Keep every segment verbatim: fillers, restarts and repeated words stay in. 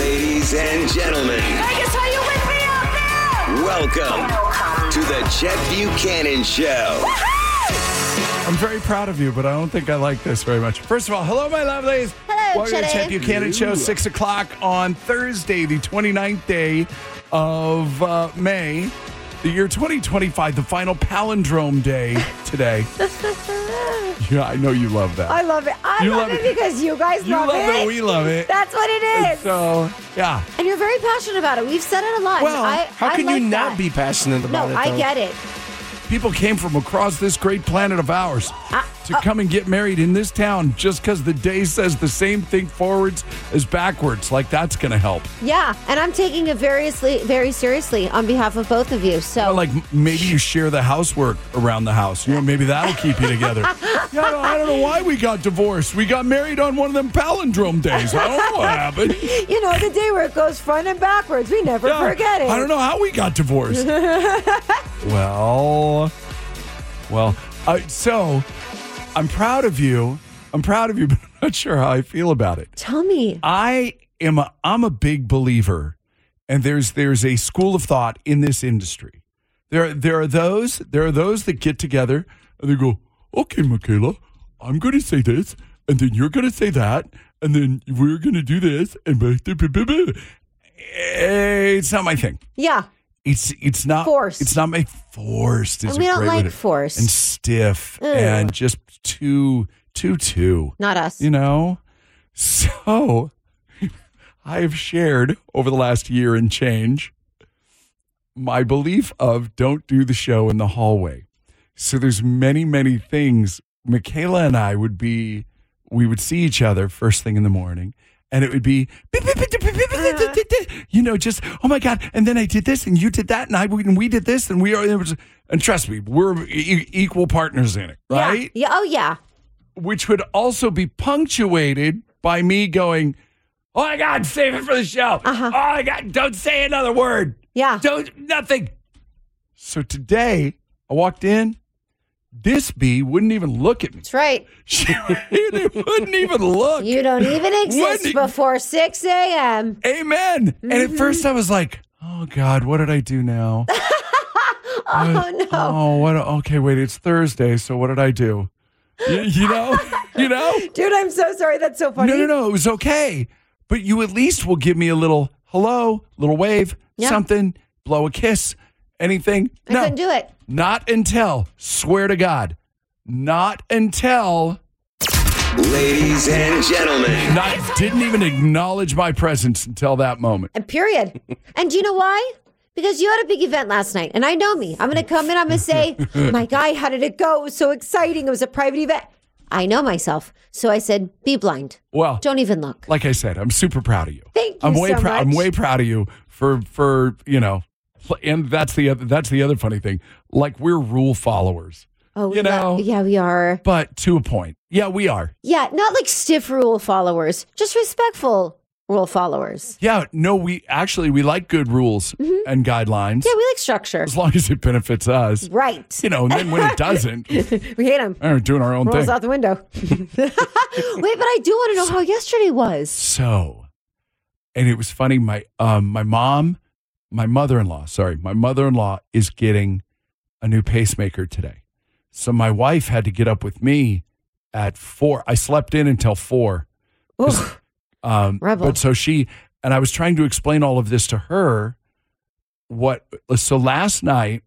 Ladies and gentlemen. Vegas, are you with me out there? Welcome to the Chet Buchanan Show. I'm very proud of you, but I don't think I like this very much. First of all, hello, my lovelies. Hello, Welcome to the Chet Buchanan Show, six o'clock on Thursday, the twenty-ninth day of uh, May, the year twenty twenty-five, the final palindrome day today. Yeah, I know you love that. I love it. I You love, love it, it. because you guys You love, love it. it. We love it. That's what it is. So, yeah. And you're very passionate about it. We've said it a lot. Well, I, How I can like you not that. be passionate about No, it? I though? get it. People came from across this great planet of ours Uh, to uh, come and get married in this town just because the day says the same thing forwards as backwards. Like, that's going to help. Yeah, and I'm taking it very, very seriously on behalf of both of you. So, Or like m- maybe you share the housework around the house. You know, maybe that'll keep you together. Yeah, I don't, I don't know why we got divorced. We got married on one of them palindrome days. I don't know what happened. you know, the day where it goes front and backwards. We never Yeah, forget it. I don't know how we got divorced. well, well, uh, so I'm proud of you. I'm proud of you, but I'm not sure how I feel about it. Tell me. I am a, I'm a big believer, and there's there's a school of thought in this industry. There there are those there are those that get together and they go, okay, Michaela, I'm going to say this, and then you're going to say that, and then we're going to do this, and blah, blah, blah, blah, blah. It's not my thing. Yeah. It's it's not Forced. It's not my forced. Is And we a don't great way like to- forced. and stiff Ugh. and just too too too. Not us. You know? So I have shared over the last year and change my belief of don't do the show in the hallway. So there's many, many things. Michaela and I would be, we would see each other first thing in the morning, and it would be, you know, just, oh my God. And then I did this and you did that and I and we did this and we are, it was, and trust me, we're e- equal partners in it, right? Yeah. yeah. Oh, yeah. Which would also be punctuated by me going, oh my God, save it for the show. Uh-huh. Oh my God, don't say another word. Yeah. Don't, nothing. So today I walked in, this bee wouldn't even look at me. That's right. She wouldn't even look. You don't even exist Wouldn't- before six a.m. Amen. And at first I was like, oh God, what did I do now? Oh, no. Oh, what? Okay, wait, it's Thursday. So what did I do? You, you know, you know? Dude, I'm so sorry. That's so funny. No, no, no. It was okay. But you at least will give me a little hello, little wave, Yeah. something, blow a kiss, anything. I no, couldn't do it. not until, swear to God, not until, Ladies and gentlemen. not didn't even acknowledge my presence until that moment. And period. And do you know why? Because you had a big event last night. And I know me. I'm going to come in. I'm going to say, my guy, how did it go? It was so exciting. It was a private event. I know myself. So I said, be blind. Well, Don't even look. like I said, I'm super proud of you. Thank you I'm way so prou- I'm much. way proud of you for for you know, and that's the other that's the other funny thing. Like, we're rule followers. Oh, You know. Yeah, we are. But to a point. Yeah, we are. Yeah, not like stiff rule followers, just respectful rule followers. Yeah, no, we actually we like good rules and guidelines Yeah, we like structure. as long as it benefits us. Right. You know, and then when it doesn't, We hate them. we're doing our own Rolls thing. out the window. Wait, but I do want to know how yesterday was. So, and it was funny. My um, my mom, my mother-in-law, sorry, my mother-in-law is getting a new pacemaker today. So my wife had to get up with me at four. I slept in until four. Oof. Um, Rebel. But so she, and I was trying to explain all of this to her. What, so last night,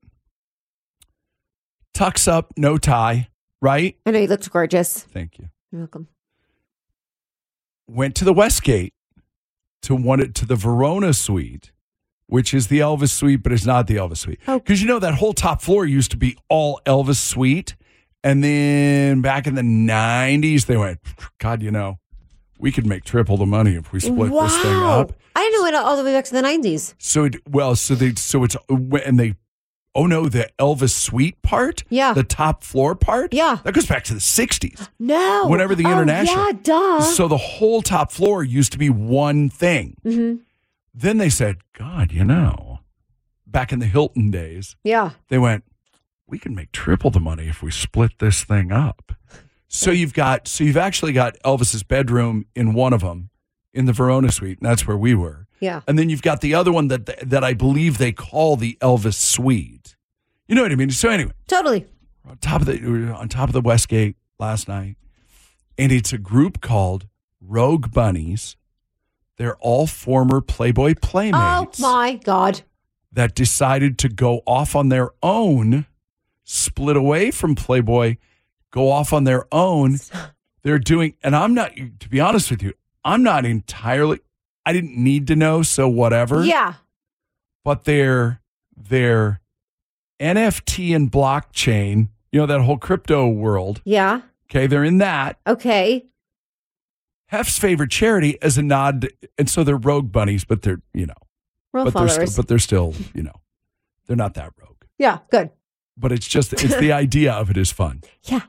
tucks up, no tie, right? I know you looked gorgeous. Thank you. You're welcome. Went to the Westgate to one, to the Verona suite, which is the Elvis suite, but it's not the Elvis suite. Oh. Because you know that whole top floor used to be all Elvis suite. And then back in the nineties, they went, God, you know, we could make triple the money if we split wow. this thing up. I didn't know it all the way back to the nineties. So, it, well, so they, so it's, and they, oh no, the Elvis suite part? Yeah. The top floor part? Yeah. That goes back to the sixties. No. Whenever the Oh, international. Yeah, duh. So the whole top floor used to be one thing. Mm-hmm. Then they said, God, you know, back in the Hilton days, Yeah. they went, we can make triple the money if we split this thing up. So you've got, so you've actually got Elvis's bedroom in one of them, in the Verona suite, and that's where we were. Yeah. And then you've got the other one that that I believe they call the Elvis Suite. You know what I mean? So anyway, Totally. on top of the we were on top of the Westgate last night, and it's a group called Rogue Bunnies. They're all former Playboy Oh playmates my God. that decided to go off on their own, split away from Playboy, go off on their own. They're doing, and I'm not, to be honest with you, I'm not entirely, I didn't need to know, so whatever. Yeah. But their, their N F T and blockchain, you know, that whole crypto world, Yeah. okay, they're in that. Okay. Hef's favorite charity as a nod, to- and so they're Rogue Bunnies, but they're, you know, Role but they're, followers. still, but they're still, you know, they're not that rogue. yeah. Good. But it's just, it's the idea of it is fun. Yeah.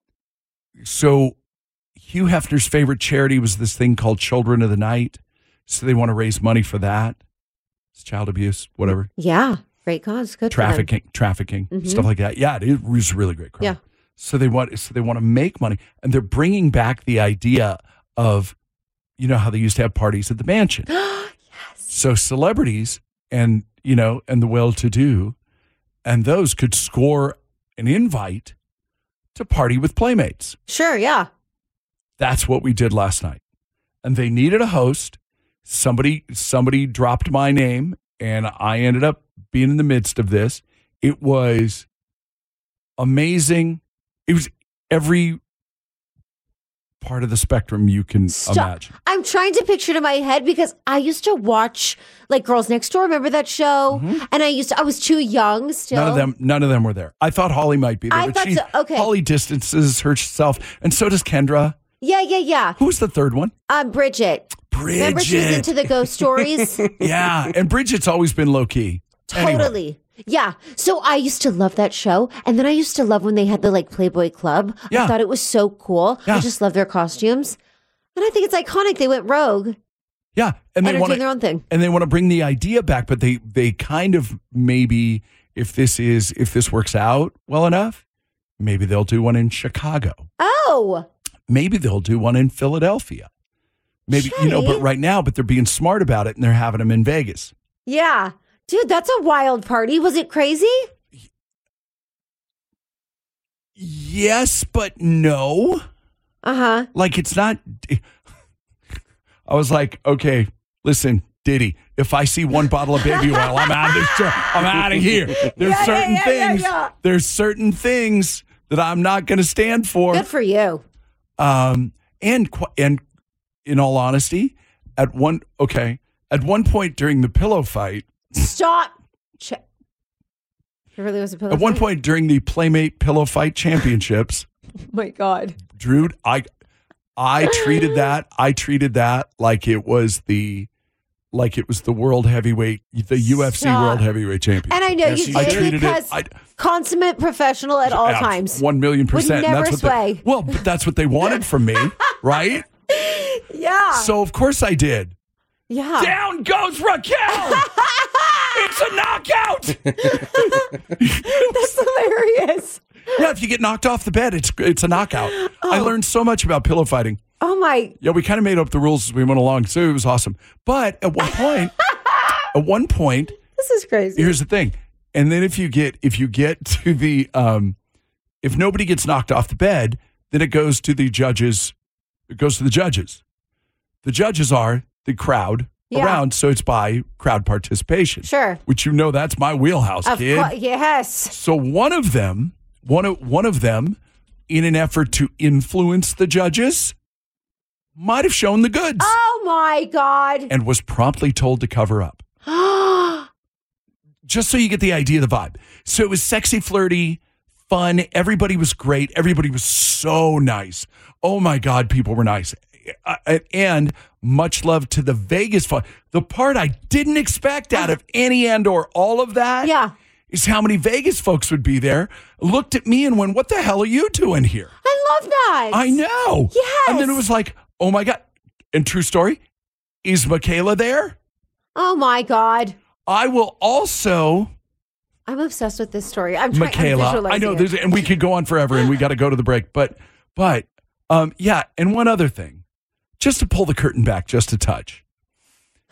So Hugh Hefner's favorite charity was this thing called Children of the Night. So they want to raise money for that. It's child abuse, whatever. Yeah. Great cause. Good. for them. Trafficking, trafficking, Mhm. stuff like that. Yeah, it was a really great crime. Yeah. So they want, so they want to make money, and they're bringing back the idea of, you know, how they used to have parties at the mansion. Yes. So celebrities and, you know, and the well-to-do, and those could score an invite to party with playmates. Sure. Yeah. That's what we did last night. And they needed a host. Somebody somebody dropped my name, and I ended up being in the midst of this. It was amazing. It was every part of the spectrum you can Stop. imagine. I'm trying to picture it in my head because I used to watch like Girls Next Door. Remember that show? And I used to, I was too young still. None of them none of them were there. I thought Holly might be there, I but thought she so. Okay. Holly distances herself, and so does Kendra. Yeah, yeah, yeah. Who's the third one? Um, Bridget. Bridget. Remember she was into the ghost stories? Yeah, and Bridget's always been low key. Anyway. Totally. Yeah. So I used to love that show. And then I used to love when they had the like Playboy Club. Yeah. I thought it was so cool. Yeah. I just love their costumes. And I think it's iconic. They went rogue Yeah, and they and are want doing their to own thing. and they want to bring the idea back, but they they kind of maybe if this is if this works out well enough, maybe they'll do one in Chicago. Oh. Maybe they'll do one in Philadelphia. Maybe you know, but Shay. right now, but they're being smart about it and they're having them in Vegas. Yeah. Dude, that's a wild party. Was it crazy? Yes, but no. Uh-huh. Like it's not. I was like, okay, listen, Diddy. If I see one bottle of baby oil, I'm out of this. show. I'm out of here. There's Yeah, yeah, certain yeah, yeah, things. yeah. There's certain things that I'm not going to stand for. Good for you. Um, and qu- and in all honesty, at one okay, at one point during the pillow fight, Stop. Ch- There really was a pillow at one fight? point during the Playmate Pillow Fight Championships, Oh my God. Drew, I I treated that I treated that like it was the like it was the world heavyweight the U F C Stop. world heavyweight champion. And I know Yes, you you I did did. treated because it I, consummate professional at all yeah, times. one million percent. Would and never that's what sway. They, well, but that's what they wanted from me, right? Yeah. So of course I did. yeah. Down goes Raquel. It's a knockout. That's hilarious. Yeah, if you get knocked off the bed, it's it's a knockout. I learned so much about pillow fighting. Oh my. Yeah, we kind of made up the rules as we went along, so it was awesome. But at one point, at one point, This is crazy. here's the thing. And then if you get if you get to the um, if nobody gets knocked off the bed, then it goes to the judges. It goes to the judges. The judges are the crowd Yeah. around, so it's by crowd participation. Sure. Which you know that's my wheelhouse, Of kid. course. Yes. So one of them, one of one of them, in an effort to influence the judges, might have shown the goods Oh my God. and was promptly told to cover up. Just so you get the idea of the vibe. So it was sexy, flirty, fun. Everybody was great. Everybody was so nice. Oh my God, people were nice. Uh, And much love to the Vegas fun. The part I didn't expect out of any and or all of that Yeah. is how many Vegas folks would be there, looked at me and went, what the hell are you doing here? I love that. I know. Yes. And then it was like, oh my God. And true story, is Michaela there? Oh my God. I will also, I'm obsessed with this story. I'm trying. I'm Michaela, I visualizing know it. there's, and we could go on forever and we got to go to the break, but, but, um, yeah. And one other thing, just to pull the curtain back just a touch.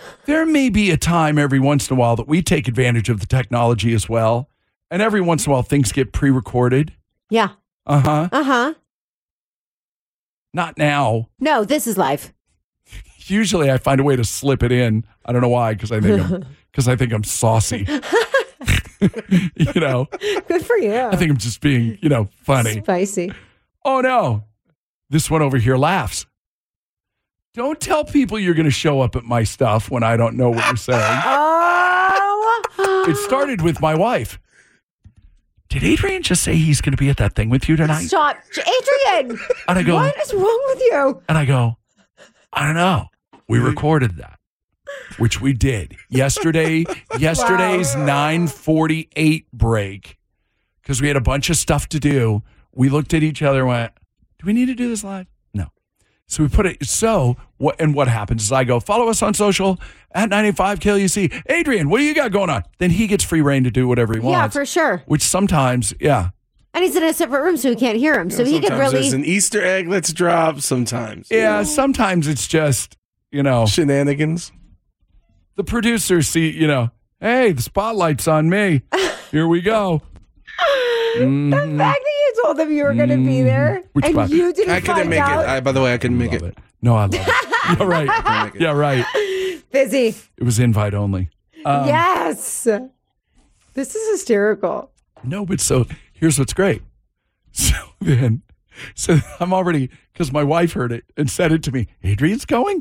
there may be a time every once in a while that we take advantage of the technology as well. And every once in a while, things get pre-recorded. Yeah. Uh-huh. Uh-huh. Not now. No, this is live. Usually I find a way to slip it in. I don't know why, because I think I'm because I think I'm saucy. You know. Good for you. I think I'm just being, you know, funny. Spicy. Oh no. This one over here laughs. Don't tell people you're going to show up at my stuff when I don't know what you're saying. Oh. It started with my wife. Did Adrian just say he's going to be at that thing with you tonight? Stop. Adrian. And I go, what is wrong with you? And I go, I don't know. We recorded that, which we did yesterday. Yesterday's Wow. nine forty-eight break, because we had a bunch of stuff to do. We looked at each other and went, do we need to do this live? No. So we put it. So what? And what happens is I go, follow us on social at ninety-five K L U C. Adrian, what do you got going on? Then he gets free reign to do whatever he Yeah, wants. for sure. Which sometimes, yeah. And he's in a separate room, so we can't hear him. So he could Sometimes really. there's an Easter egg that's dropped. Sometimes, Yeah, sometimes it's just, you know, shenanigans. the producers see, you know, hey, the spotlight's on me. Here we go. The fact that you told them you were going to be there Which and part? you didn't I couldn't find make out. it. I, by the way, I couldn't make Love it. it. No, I love it. Yeah, right. make it. Yeah, right. Busy. It was invite only. Um, Yes. This is hysterical. No, but so here's what's great. So then, so I'm already, because my wife heard it and said it to me, Adrian's going?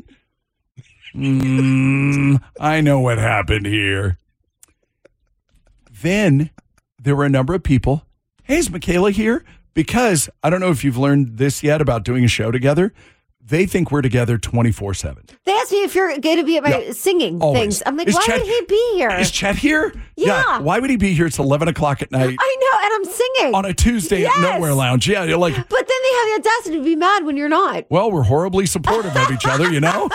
Mm, I know what happened here. Then there were a number of people. Hey, is Michaela here? Because I don't know if you've learned this yet about doing a show together. They think we're together twenty-four seven. They asked me if you're going to be at my Yeah, singing always. things. I'm like, Is why Chet- would he be here? Is Chet here? Yeah. Why would he be here? It's eleven o'clock at night I know, and I'm singing. on a Tuesday Yes. at Nowhere Lounge. Yeah, you're like, But then they have the audacity to be mad when you're not. well, we're horribly supportive of each other, you know?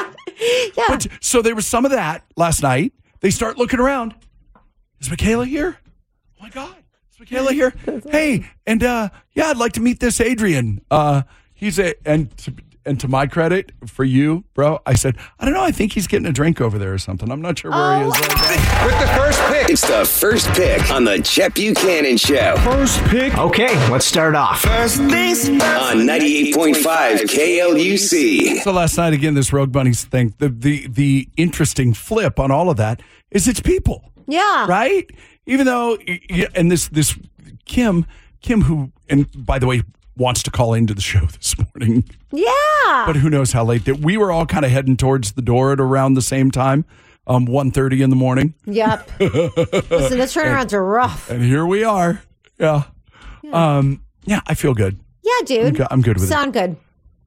Yeah. But so there was some of that last night. They start looking around. Is Michaela here? Oh my God. Is Michaela here? Hey, and uh, yeah, I'd like to meet this Adrian. Uh, he's a, and to, and to my credit for you, bro, I said, I don't know. I think he's getting a drink over there or something. I'm not sure where he is right now. With the first pick. It's the first pick on the Chet Buchanan Show First pick. Okay, let's start off. on ninety-eight point five K L U C. So last night, again, this Rogue Bunnies thing, the, the, the interesting flip on all of that is it's people. Yeah. Right? Even though, and this this Kim, Kim, who, and by the way, wants to call into the show this morning, Yeah. but who knows how late that we were all kind of heading towards the door at around the same time, um, one thirty in the morning, Yep. Listen, the turnarounds are rough. and here we are. Yeah, yeah. Um, yeah, I feel good. Yeah, dude. I'm good, I'm good with it. Sound good.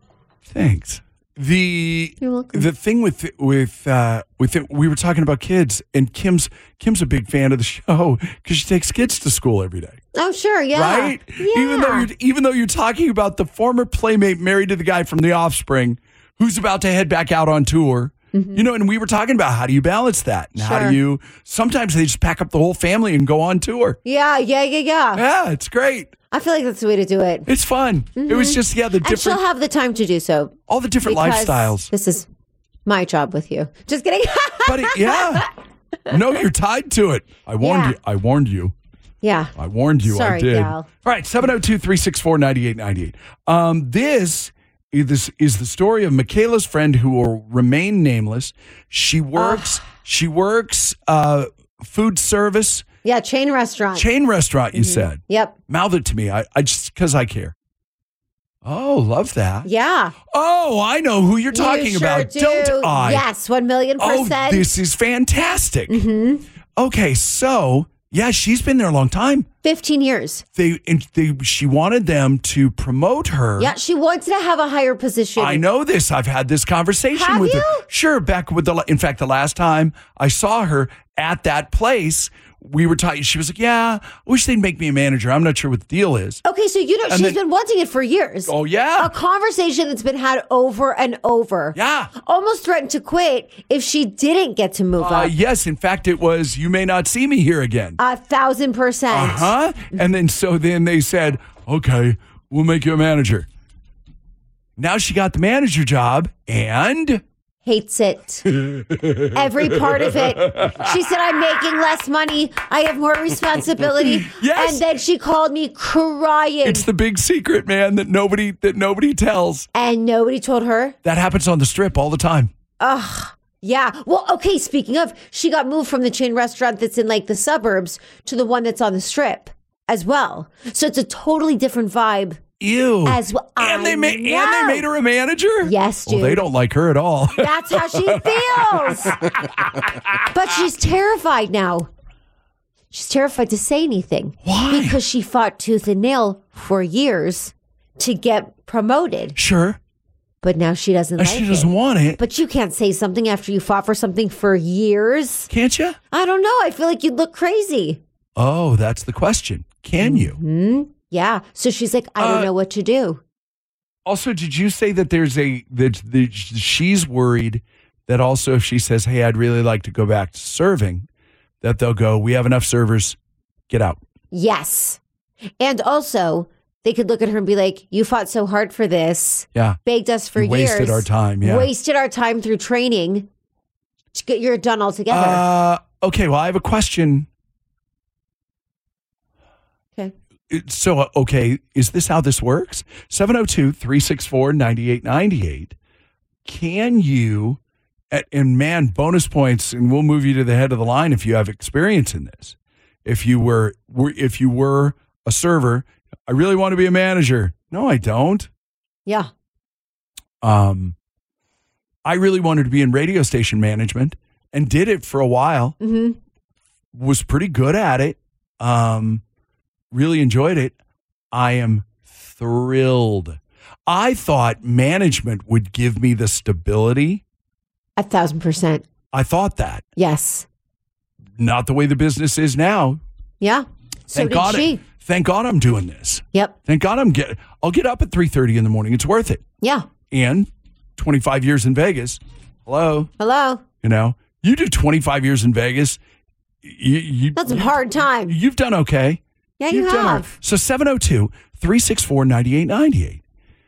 Thanks. The You're welcome. the thing with with uh, with it, we were talking about kids, and Kim's Kim's a big fan of the show because she takes kids to school every day. Oh, sure. Yeah. Right? Yeah. Even though you're even though you're talking about the former playmate married to the guy from The Offspring, who's about to head back out on tour. You know, and we were talking about how do you balance that? And how Sure. do you sometimes they just pack up the whole family and go on tour. Yeah, yeah, yeah, yeah. Yeah, it's great. I feel like that's the way to do it. It's fun. It was just yeah, the And different she'll have the time to do so. all the different because lifestyles. This is my job with you. Just kidding. But it, yeah. No, you're tied to it. I warned Yeah. you. I warned you. yeah. I warned you. Sorry, I did. gal. All right, seven oh two, three six four, nine eight nine eight. Um, this is this is the story of Michaela's friend who will remain nameless. She works she works uh, food service, Yeah, chain restaurant. chain restaurant, you said. Yep. Mouth it to me. I, I just because I care. Oh, love that. Yeah. Oh, I know who you're talking You sure about, do. don't I? Yes, one million Oh, percent. this is fantastic. Okay, so yeah, she's been there a long time. fifteen years. They, and they, she wanted them to promote her. Yeah, she wants to have a higher position. I know this. I've had this conversation Have with her. you? Sure, back with the. In fact, the last time I saw her at that place, we were talking. She was like, "Yeah, I wish they'd make me a manager. I'm not sure what the deal is." Okay, so you know she's then- been wanting it for years. Oh yeah, A conversation that's been had over and over. yeah. Almost threatened to quit if she didn't get to move Uh, up. yes, in fact, it was. You may not see me here again. A thousand percent. Uh huh. And then so then they said, "Okay, we'll make you a manager." Now she got the manager job and Hates it. Every part of it. She said, I'm making less money. I have more responsibility. Yes. And then she called me crying. It's the big secret, man, that nobody that nobody tells. And nobody told her. That happens on the Strip all the time. Ugh. Yeah. Well, okay, speaking of, she got moved from the chain restaurant that's in like the suburbs to the one that's on the Strip as well. So it's a totally different vibe. Ew. As well. And they I made know. and they made her a manager? Yes, dude. Well, they don't like her at all. That's how she feels. But she's terrified now. She's terrified to say anything. Why? Because she fought tooth and nail for years to get promoted. Sure. But now she doesn't And like she doesn't it. want it. But you can't say something after you fought for something for years. Can't you? I don't know. I feel like you'd look crazy. Oh, that's the question. Can you? Hmm? Yeah. So she's like, I don't Uh, know what to do. Also, did you say that there's a that, that she's worried that also if she says, "Hey, I'd really like to go back to serving," that they'll go, "We have enough servers, get out." Yes. And also, they could look at her and be like, you fought so hard for this. Yeah. Begged us for You years. wasted our time, yeah. Wasted our time through training. You're done altogether. Uh, okay. Well, I have a question. okay. So, uh, okay, is this how this works? seven oh two, three six four, nine eight nine eight. Can you, and man, bonus points, and we'll move you to the head of the line if you have experience in this. If you were, were if you were a server, I really want to be a manager. No, I don't. Yeah. Um, I really wanted to be in radio station management and did it for a while. Mm-hmm. Was pretty good at it. Um, really enjoyed it. I am thrilled. I thought management would give me the stability. A thousand percent. I thought that. Yes. Not the way the business is now. Yeah. So Thank did God she. It, thank God I'm doing this. Yep. Thank God I'm get. I'll get up at three thirty in the morning. It's worth it. Yeah. And twenty-five years in Vegas. Hello. Hello. You know, you do twenty-five years in Vegas. You, you, That's a hard time. You've done okay. Yeah, you You've done all have. right. So seven oh two, three six four, nine eight nine eight.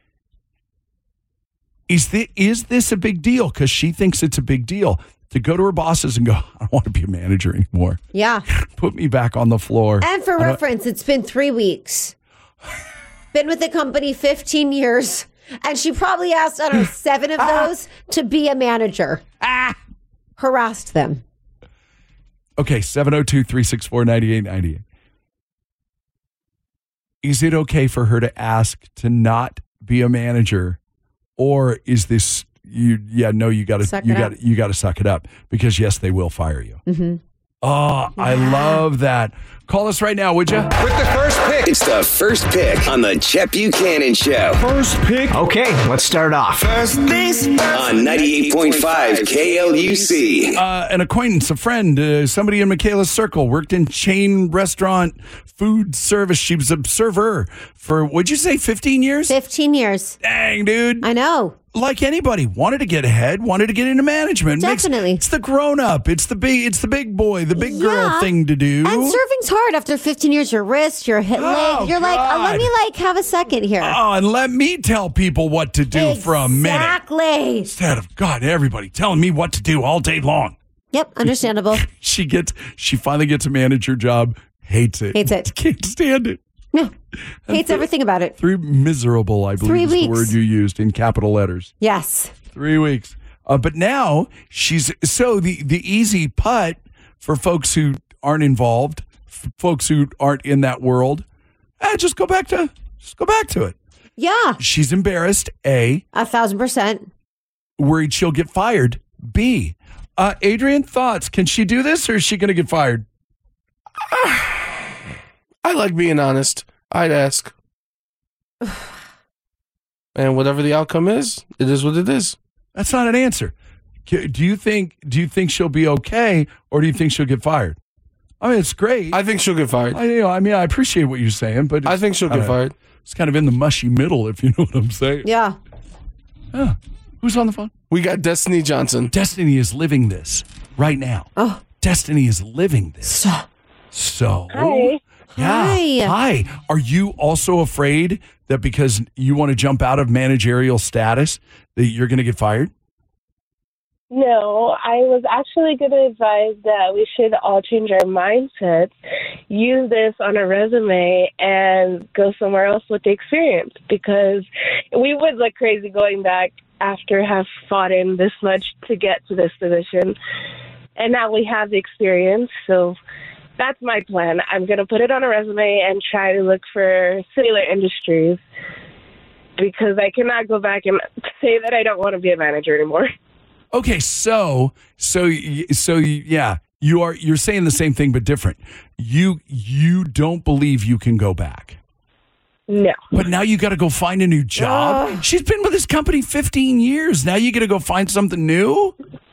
Is this, is this a big deal? Because she thinks it's a big deal to go to her bosses and go, I don't want to be a manager anymore. Yeah. Put me back on the floor. And for reference, it's been three weeks. Been with the company fifteen years. And she probably asked, I don't know, seven of those to be a manager. Ah. Harassed them. Okay, seven oh two, three six four, nine eight nine eight. Is it okay for her to ask to not be a manager? Or is this you yeah, no, you gotta Suck you it gotta up. you gotta suck it up because yes, they will fire you. Mm-hmm. Oh, I love that. Call us right now, would you? With the first pick. It's the first pick on the Chet Buchanan Show. First pick. Okay, let's start off. First things first. On ninety-eight point five K L U C. Uh, an acquaintance, a friend, uh, somebody in Michaela's circle, worked in chain restaurant food service. She was a server for, what'd you say, fifteen years? fifteen years. Dang, dude. I know. Like anybody, wanted to get ahead, wanted to get into management. Makes- Definitely. it's the grown up. It's the big. It's the big boy, the big girl Yeah. thing to do. And serving's hard after fifteen years. Your wrist, your hip, Oh, leg. You're like, oh, let God. me like have a second here. Oh, and let me tell people what to do for a minute Exactly. instead of God, everybody telling me what to do all day long. Yep. Understandable. She gets. She finally gets a manager job. Hates it. Hates it. Can't stand it. No. Hates everything about it. Three miserable, I believe, Three is the weeks. word you used in capital letters. Yes. Three weeks. Uh, but now she's so the the easy putt for folks who aren't involved, f- folks who aren't in that world. Eh, just go back to just go back to it. Yeah. She's embarrassed. A, A thousand percent. worried she'll get fired. B, uh, Adrian, thoughts? Can she do this, or is she going to get fired? I like being honest. I'd ask. And whatever the outcome is, it is what it is. That's not an answer. C- Do you think? Do you think she'll be okay, or do you think she'll get fired? I mean, it's great. I think she'll get fired. I, you know, I mean, I appreciate what you're saying, but I think she'll I get don't know. fired. It's kind of in the mushy middle, if you know what I'm saying. Yeah. Yeah. Who's on the phone? We got Destiny Johnson. Destiny is living this right now. Oh. Destiny is living this. So, So, Hi. yeah. Hi. Hi. Are you also afraid that because you want to jump out of managerial status that you're going to get fired? No, I was actually going to advise that we should all change our mindsets, use this on a resume, and go somewhere else with the experience, because we would look crazy going back after have fought in this much to get to this position. And now we have the experience, so that's my plan. I'm going to put it on a resume and try to look for similar industries, because I cannot go back and say that I don't want to be a manager anymore. Okay, so so y- so y- yeah, you are you're saying the same thing but different. You you don't believe you can go back. No. But now you got to go find a new job. She's been with this company fifteen years. Now you got to go find something new?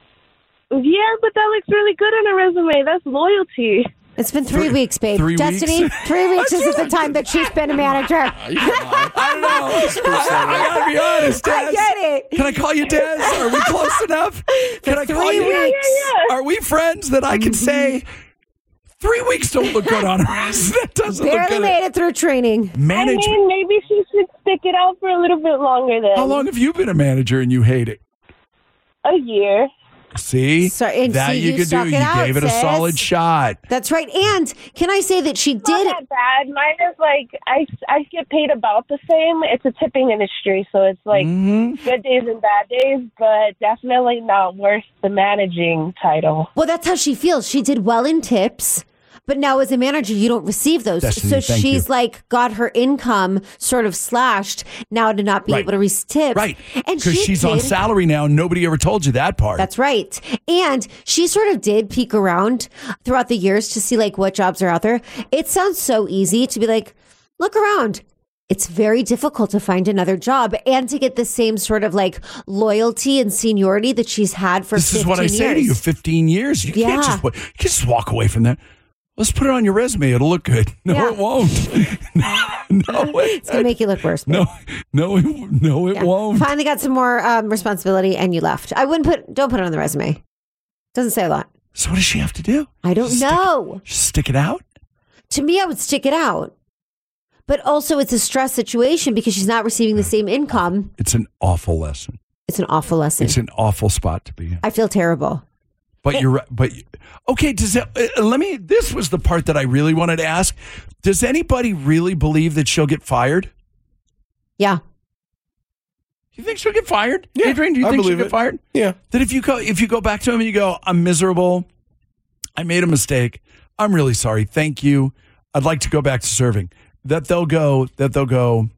Yeah, but that looks really good on a resume. That's loyalty. It's been three, Three- weeks, babe. three Destiny, weeks? three weeks isn't the time that she's been a manager. I don't know. I, I got to be honest, Des. I get it. Can I call you Des? Are we close enough? Can I call three you? weeks. Are we friends that I can say three weeks don't look good on her? That doesn't look Barely good. made it through training. I Management. mean, maybe she should stick it out for a little bit longer then. How long have you been a manager and you hate it? A year. See? So- and that see, you, you could do. stuck it You out, gave it a sis. solid shot. That's right. And can I say that she Not did? that bad. Mine is like, I, I get paid about the same. It's a tipping industry, so it's like Mm-hmm. good days and bad days, but definitely not worth the managing title. Well, that's how she feels. She did well in tips. But now as a manager, you don't receive those. Destiny, so thank she's you. like got her income sort of slashed now to not be Right. able to receive tips. Right. And Because she she's on did- salary now. Nobody ever told you that part. That's right. And she sort of did peek around throughout the years to see like what jobs are out there. It sounds so easy to be like, look around. It's very difficult to find another job and to get the same sort of like loyalty and seniority that she's had for This is what I fifteen say to you. years. Fifteen years. You Yeah. can't just wa- you can't just walk away from that. Let's put it on your resume. It'll look good. No, Yeah. it won't. no, it, It's gonna make you look worse. no, no, it, no, it Yeah. won't. Finally got some more um, responsibility and you left. I wouldn't put, don't put it on the resume. Doesn't say a lot. So what does she have to do? I don't Stick- know. Just stick it out. To me, I would stick it out. But also, it's a stress situation because she's not receiving the same income. It's an awful lesson. It's an awful lesson. It's an awful spot to be in. I feel terrible. But you're right. But okay, does that, uh, let me. This was the part that I really wanted to ask. Does anybody really believe that she'll get fired? Yeah. You think she'll get fired? Yeah, Adrian, do you I think she'll believe get it. fired? Yeah. That if you go if you go back to him and you go, I'm miserable, I made a mistake, I'm really sorry, thank you, I'd like to go back to serving. That they'll go. That they'll go.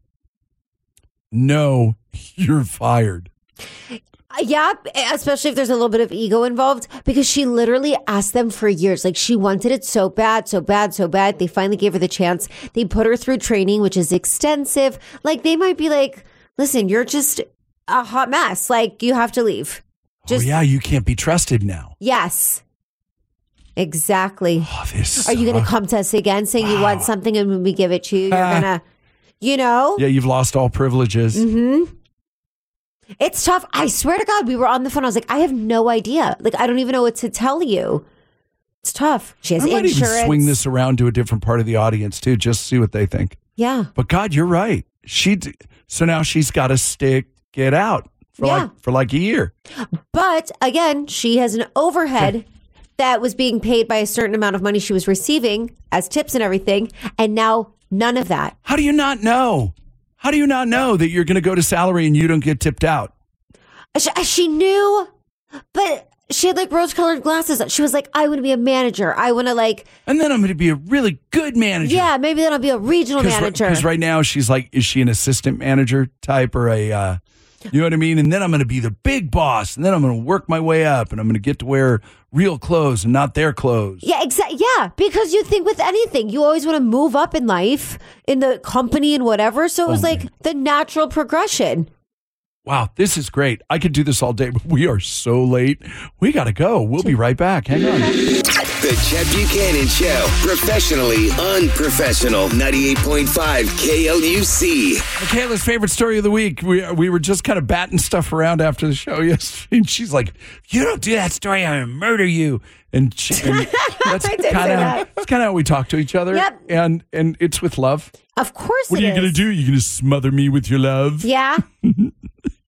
No, you're fired. Yeah, especially if there's a little bit of ego involved, because she literally asked them for years. Like she wanted it so bad, so bad, so bad. They finally gave her the chance. They put her through training, which is extensive. Like they might be like, listen, you're just a hot mess. Like you have to leave. Just, oh yeah, you can't be trusted now. Yes. Exactly. Oh, this Are you going to sucks. come to us again saying you want something and when we give it to you, you're going to, you know? Yeah, you've lost all privileges. Mm-hmm. It's tough. I swear to God, we were on the phone. I was like, I have no idea. Like, I don't even know what to tell you. It's tough. She has I might insurance. even swing this around to a different part of the audience too, just to see what they think. Yeah. But God, you're right. She d- so now she's got to stick it out for Yeah. like for like a year. But again, she has an overhead that was being paid by a certain amount of money she was receiving as tips and everything. And now none of that. How do you not know? How do you not know that you're going to go to salary and you don't get tipped out? She, she knew, but she had like rose colored glasses. She was like, I want to be a manager. I want to like, And then I'm going to be a really good manager. yeah, maybe then I'll be a regional manager. Because right now she's like, is she an assistant manager type or a, uh, you know what I mean? And then I'm going to be the big boss, and then I'm going to work my way up, and I'm going to get to wear real clothes and not their clothes. Yeah, exactly. Yeah, because you think with anything, you always want to move up in life, in the company and whatever. So it was Oh, like man. the natural progression. Wow, this is great. I could do this all day, but we are so late. We got to go. We'll be right back. Hang on. The Chet Buchanan Show. Professionally unprofessional. ninety-eight point five K L U C. Michaela's favorite story of the week. We we were just kind of batting stuff around after the show yesterday, and she's like, "If you don't do that story, I'm gonna murder you." And, she, and that's I did say kind of that. that's kind of how we talk to each other. Yep. And and it's with love. Of course What it are you gonna is. do? You gonna smother me with your love? Yeah.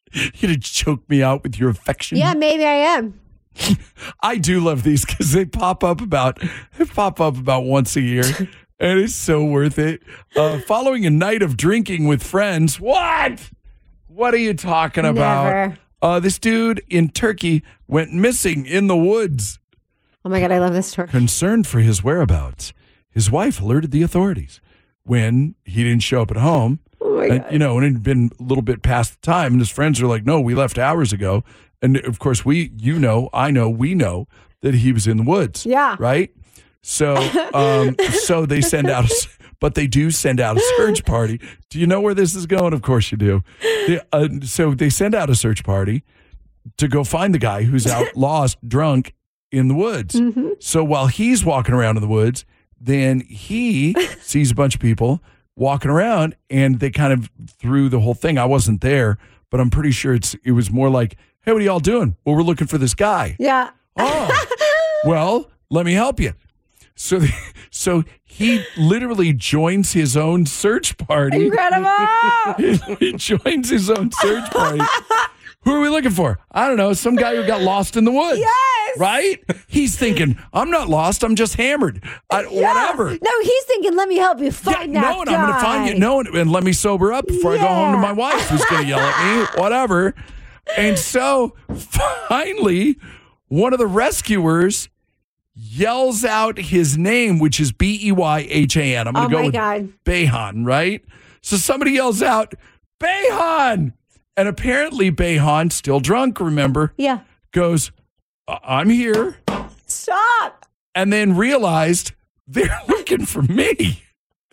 You gonna choke me out with your affection? Yeah, maybe I am. I do love these because they pop up about they pop up about once a year, and it's so worth it. Uh, following a night of drinking with friends, what? What are you talking about? Never. Uh, this dude in Turkey went missing in the woods. Oh my God, I love this story. Concerned for his whereabouts, his wife alerted the authorities. When he didn't show up at home, Oh my and, God. you know, and it had been a little bit past the time, and his friends are like, "No, we left hours ago." And of course, we, you know, I know, we know that he was in the woods. Yeah. Right. So, um, so they send out, a, but they do send out a search party. Do you know where this is going? Of course you do. They, uh, so they send out a search party to go find the guy who's out lost, drunk in the woods. Mm-hmm. So while he's walking around in the woods, then he sees a bunch of people walking around, and they kind of threw the whole thing. I wasn't there, but I'm pretty sure it's it was more like, "Hey, what are y'all doing?" "Well, we're looking for this guy." Yeah. "Oh, well, let me help you." So, so he literally joins his own search party. Incredible. He joins his own search party. Who are we looking for? I don't know. Some guy who got lost in the woods. Yes. Right? He's thinking, I'm not lost. I'm just hammered. I, Yeah. Whatever. No, he's thinking, let me help you find yeah, that no, and guy. I'm going to find you. No, and, and let me sober up before I go home to Yeah. my wife who's going to yell at me. Whatever. And so finally, one of the rescuers yells out his name, which is B E Y H A N. I'm going Oh to go my with God. Behan, right? So somebody yells out, "Behan!" And apparently Behan, still drunk, remember, Yeah. goes, "I- I'm here." Stop. And then realized they're looking for me.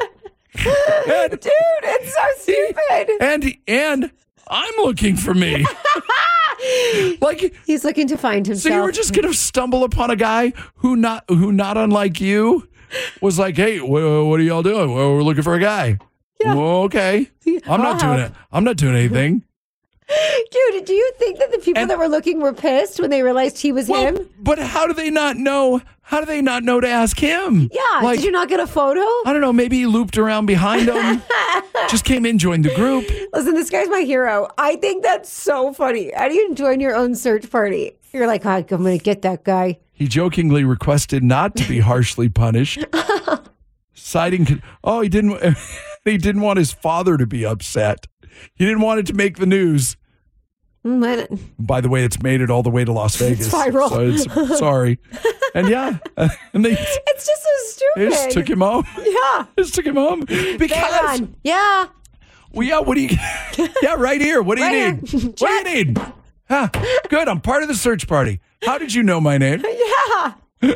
and, Dude, it's so stupid. and and I'm looking for me. Like, He's looking to find so himself. you were just gonna stumble upon a guy who not who not unlike you was like, "Hey, wh- what are y'all doing?" "Well, we're looking for a guy." Yeah. "Well, okay. I'm not I'll doing help. it. I'm not doing anything. Dude, do you think that the people And- that were looking were pissed when they realized he was Well, him? but how do they not know? How do they not know to ask him? Yeah. Like, Did you not get a photo? I don't know. Maybe he looped around behind him, just came in, joined the group. Listen, this guy's my hero. I think that's so funny. How do you join your own search party? You're like, oh, I'm going to get that guy. He jokingly requested not to be harshly punished, citing, "Oh, he didn't. He didn't want his father to be upset. He didn't want it to make the news." Mm, I don't- By the way, it's made it all the way to Las Vegas. viral. So it's, sorry. And yeah, and they, It's just so they stupid. just took him home. Yeah. Just took him home because. Behan. Yeah. Well, yeah. What do you? Yeah, right here. What do you Right need? here. What do you need? Huh? Good. I'm part of the search party. How did you know my name? Yeah.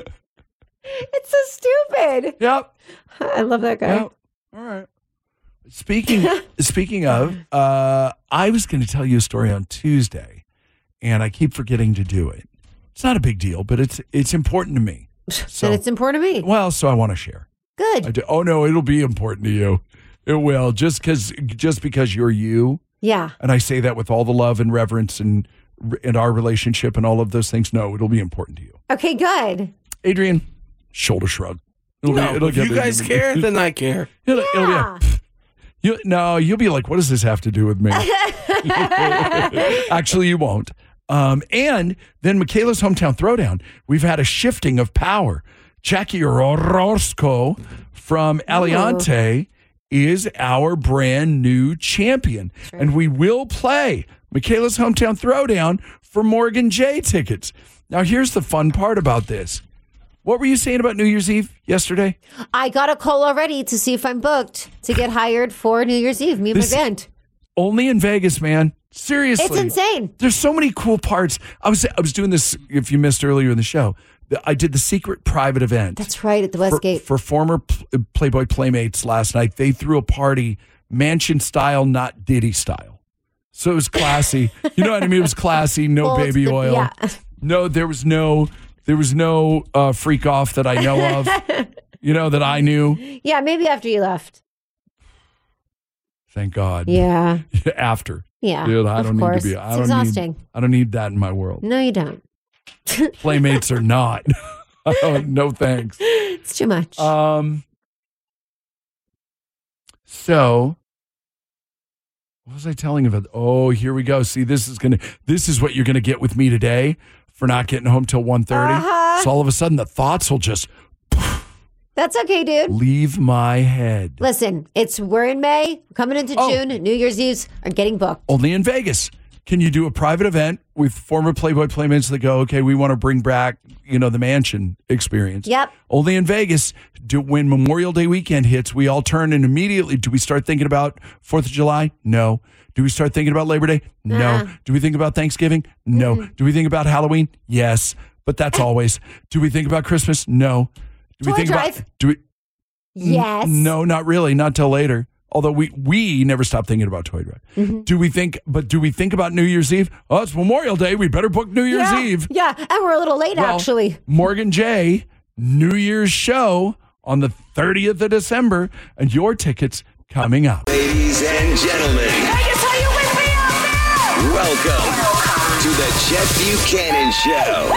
It's so stupid. Yep. I love that guy. Yep. All right. Speaking speaking of, uh, I was going to tell you a story on Tuesday, and I keep forgetting to do it. It's not a big deal, but it's it's important to me. So, And it's important to me. well, so I want to share. Good. I do, oh no, it'll be important to you. It will, just because just because you're you, Yeah. and I say that with all the love and reverence and and our relationship and all of those things. No, it'll be important to you. Okay, good. Adrian, shoulder shrug. It'll No, it'll if you guys care, then I care. It'll, it'll be a- Yeah. You, no, you'll be like, what does this have to do with me? Actually, you won't. Um, and then Michaela's Hometown Throwdown, we've had a shifting of power. Jackie Orozco from Aliante is our brand new champion. And we will play Michaela's Hometown Throwdown for Morgan J tickets. Now, here's the fun part about this. What were you saying about New Year's Eve yesterday? I got a call already to see if I'm booked to get hired for New Year's Eve. Me and This- my band. Only in Vegas, man. Seriously. It's insane. There's so many cool parts. I was I was doing this, if you missed earlier in the show, the- I did the secret private event. That's right, at the for, Westgate. for former Pl- Playboy Playmates last night. They threw a party, mansion style, not Diddy style. So it was classy. You know what I mean? It was classy. No Well, it's baby the- oil. yeah. No, there was no there was no uh, freak off that I know of. You know, that I knew. Yeah, maybe after you left. Thank God. Yeah. After. Yeah. Dude, I of don't course. need to be. I It's don't exhausting. need. I don't need that in my world. No, you don't. Playmates are not. Oh, no thanks. It's too much. Um. So, What was I telling you about? Oh, here we go. See, this is gonna. This is what you're gonna get with me today for not getting home till one thirty. Uh-huh. So all of a sudden, the thoughts will just That's okay, dude. leave my head. Listen, it's we're in May, coming into Oh. June. New Year's Eves are getting booked. Only in Vegas. Can you do a private event with former Playboy Playmates that go, okay, we want to bring back, you know, the mansion experience? Yep. Only in Vegas. Do, when Memorial Day weekend hits, we all turn and immediately, do we start thinking about fourth of July? No. Do we start thinking about Labor Day? No. Uh-uh. Do we think about Thanksgiving? No. Mm-mm. Do we think about Halloween? Yes. But that's always. Do we think about Christmas? No. Do we Toy think drive? about, do we, Yes. N- No, not really. Not till later. Although we we never stop thinking about Toy Drive. Mm-hmm. Do we think? But do we think about New Year's Eve? Oh, it's Memorial Day. We better book New Year's yeah. Eve. Yeah, and we're a little late, Well, actually. Morgan J. New Year's show on the thirtieth of December, and your tickets coming up. Ladies and gentlemen, Vegas, how you with me out there? welcome to the Chet Buchanan Show.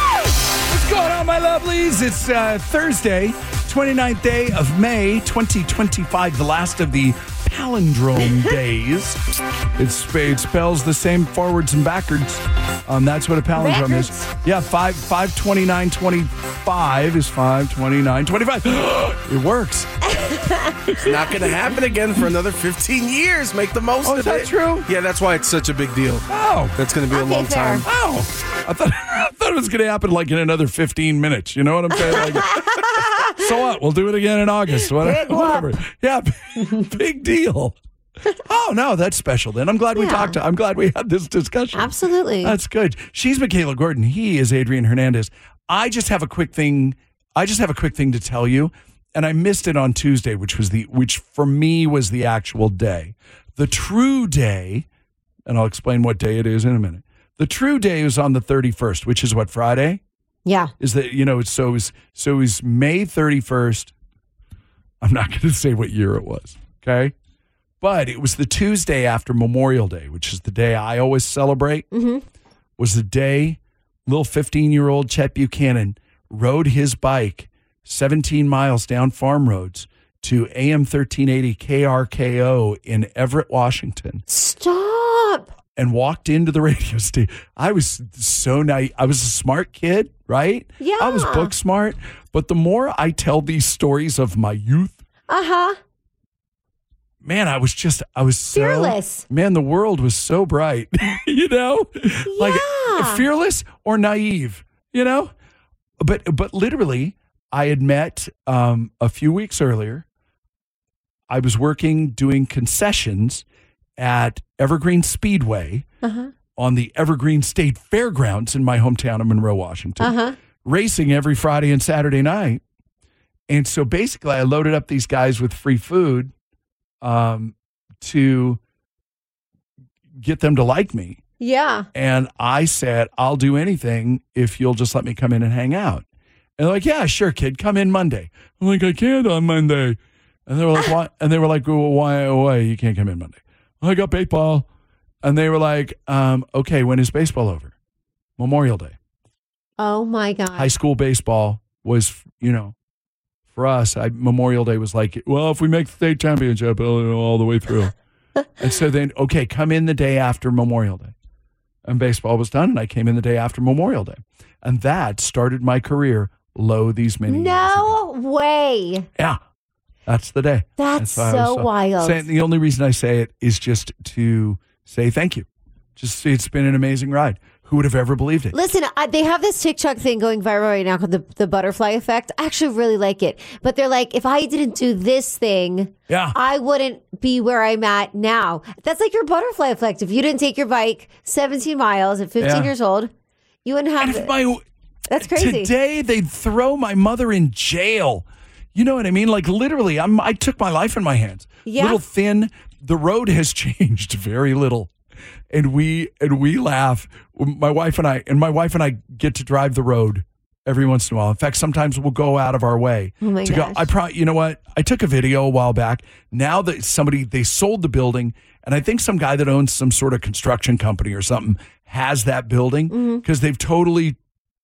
What's going on, my lovelies? It's uh, Thursday, twenty-ninth day of May, twenty twenty-five, the last of the palindrome days. It's, it spells the same forwards and backwards. Um, that's what a palindrome Backwards? is. Yeah, five five twenty nine twenty five is five twenty nine twenty five. It works. It's not going to happen again for another fifteen years. Make the most Oh, of is that it. true? Yeah, that's why it's such a big deal. Oh, That's going to be a Okay, long fair. time. oh! I thought I thought it was going to happen like in another fifteen minutes. You know what I'm saying? Like, so what? We'll do it again in August. Whatever. Big whoop. whatever. Yeah, big deal. Oh no, that's special. Then I'm glad we Yeah. talked. To, I'm glad we had this discussion. Absolutely. That's good. She's Michaela Gordon. He is Adrian Hernandez. I just have a quick thing. I just have a quick thing to tell you, and I missed it on Tuesday, which was the which for me was the actual day. The true day, and I'll explain what day it is in a minute. The true day is on the thirty-first, which is what, Friday? yeah. Is that, you know, it's so is so is May thirty-first. I'm not going to say what year it was, okay? But it was the Tuesday after Memorial Day, which is the day I always celebrate. Mm-hmm. Was the day little fifteen-year-old Chet Buchanan rode his bike seventeen miles down farm roads to A M thirteen eighty K R K O in Everett, Washington, Stop. and walked into the radio station. I was so naive. I was a smart kid, right? Yeah. I was book smart. But the more I tell these stories of my youth, Uh-huh. man, I was just, I was so. Fearless. Man, the world was so bright, you know? Like Yeah. fearless or naive, you know? But, but literally, I had met um, a few weeks earlier. I was working doing concessions at Evergreen Speedway Uh-huh. on the Evergreen State Fairgrounds in my hometown of Monroe, Washington, Uh-huh. racing every Friday and Saturday night. And so basically, I loaded up these guys with free food um, to get them to like me. Yeah. And I said, I'll do anything if you'll just let me come in and hang out. And they're like, yeah, sure, kid, come in Monday. I'm like, I can't on Monday. And they were like, why? And they were like, well, why, why? You can't come in Monday. I got baseball. And they were like, um, okay, when is baseball over? Memorial Day. Oh, my God. High school baseball was, you know, for us, I, Memorial Day was like, well, if we make the state championship, it'll go all the way through. And so then, okay, come in the day after Memorial Day. And baseball was done, and I came in the day after Memorial Day. And that started my career low these many years ago. No way. Yeah, that's the day. That's why I so was wild. saying- the only reason I say it is just to say thank you. Just it's been an amazing ride. Who would have ever believed it? Listen, I, they have this TikTok thing going viral right now called the, the butterfly effect. I actually really like it. But they're like, if I didn't do this thing, Yeah. I wouldn't be where I'm at now. That's like your butterfly effect. If you didn't take your bike seventeen miles at fifteen Yeah. years old, you wouldn't have And if it. my That's crazy. Today they'd throw my mother in jail. You know what I mean? Like literally, I'm I took my life in my hands. Yeah. Little thin. The road has changed very little. And we and we laugh. My wife and I and my wife and I get to drive the road every once in a while. In fact, sometimes we'll go out of our way Oh my to gosh. go. I probably you know what? I took a video a while back. Now that somebody they sold the building, and I think some guy that owns some sort of construction company or something has that building because they've totally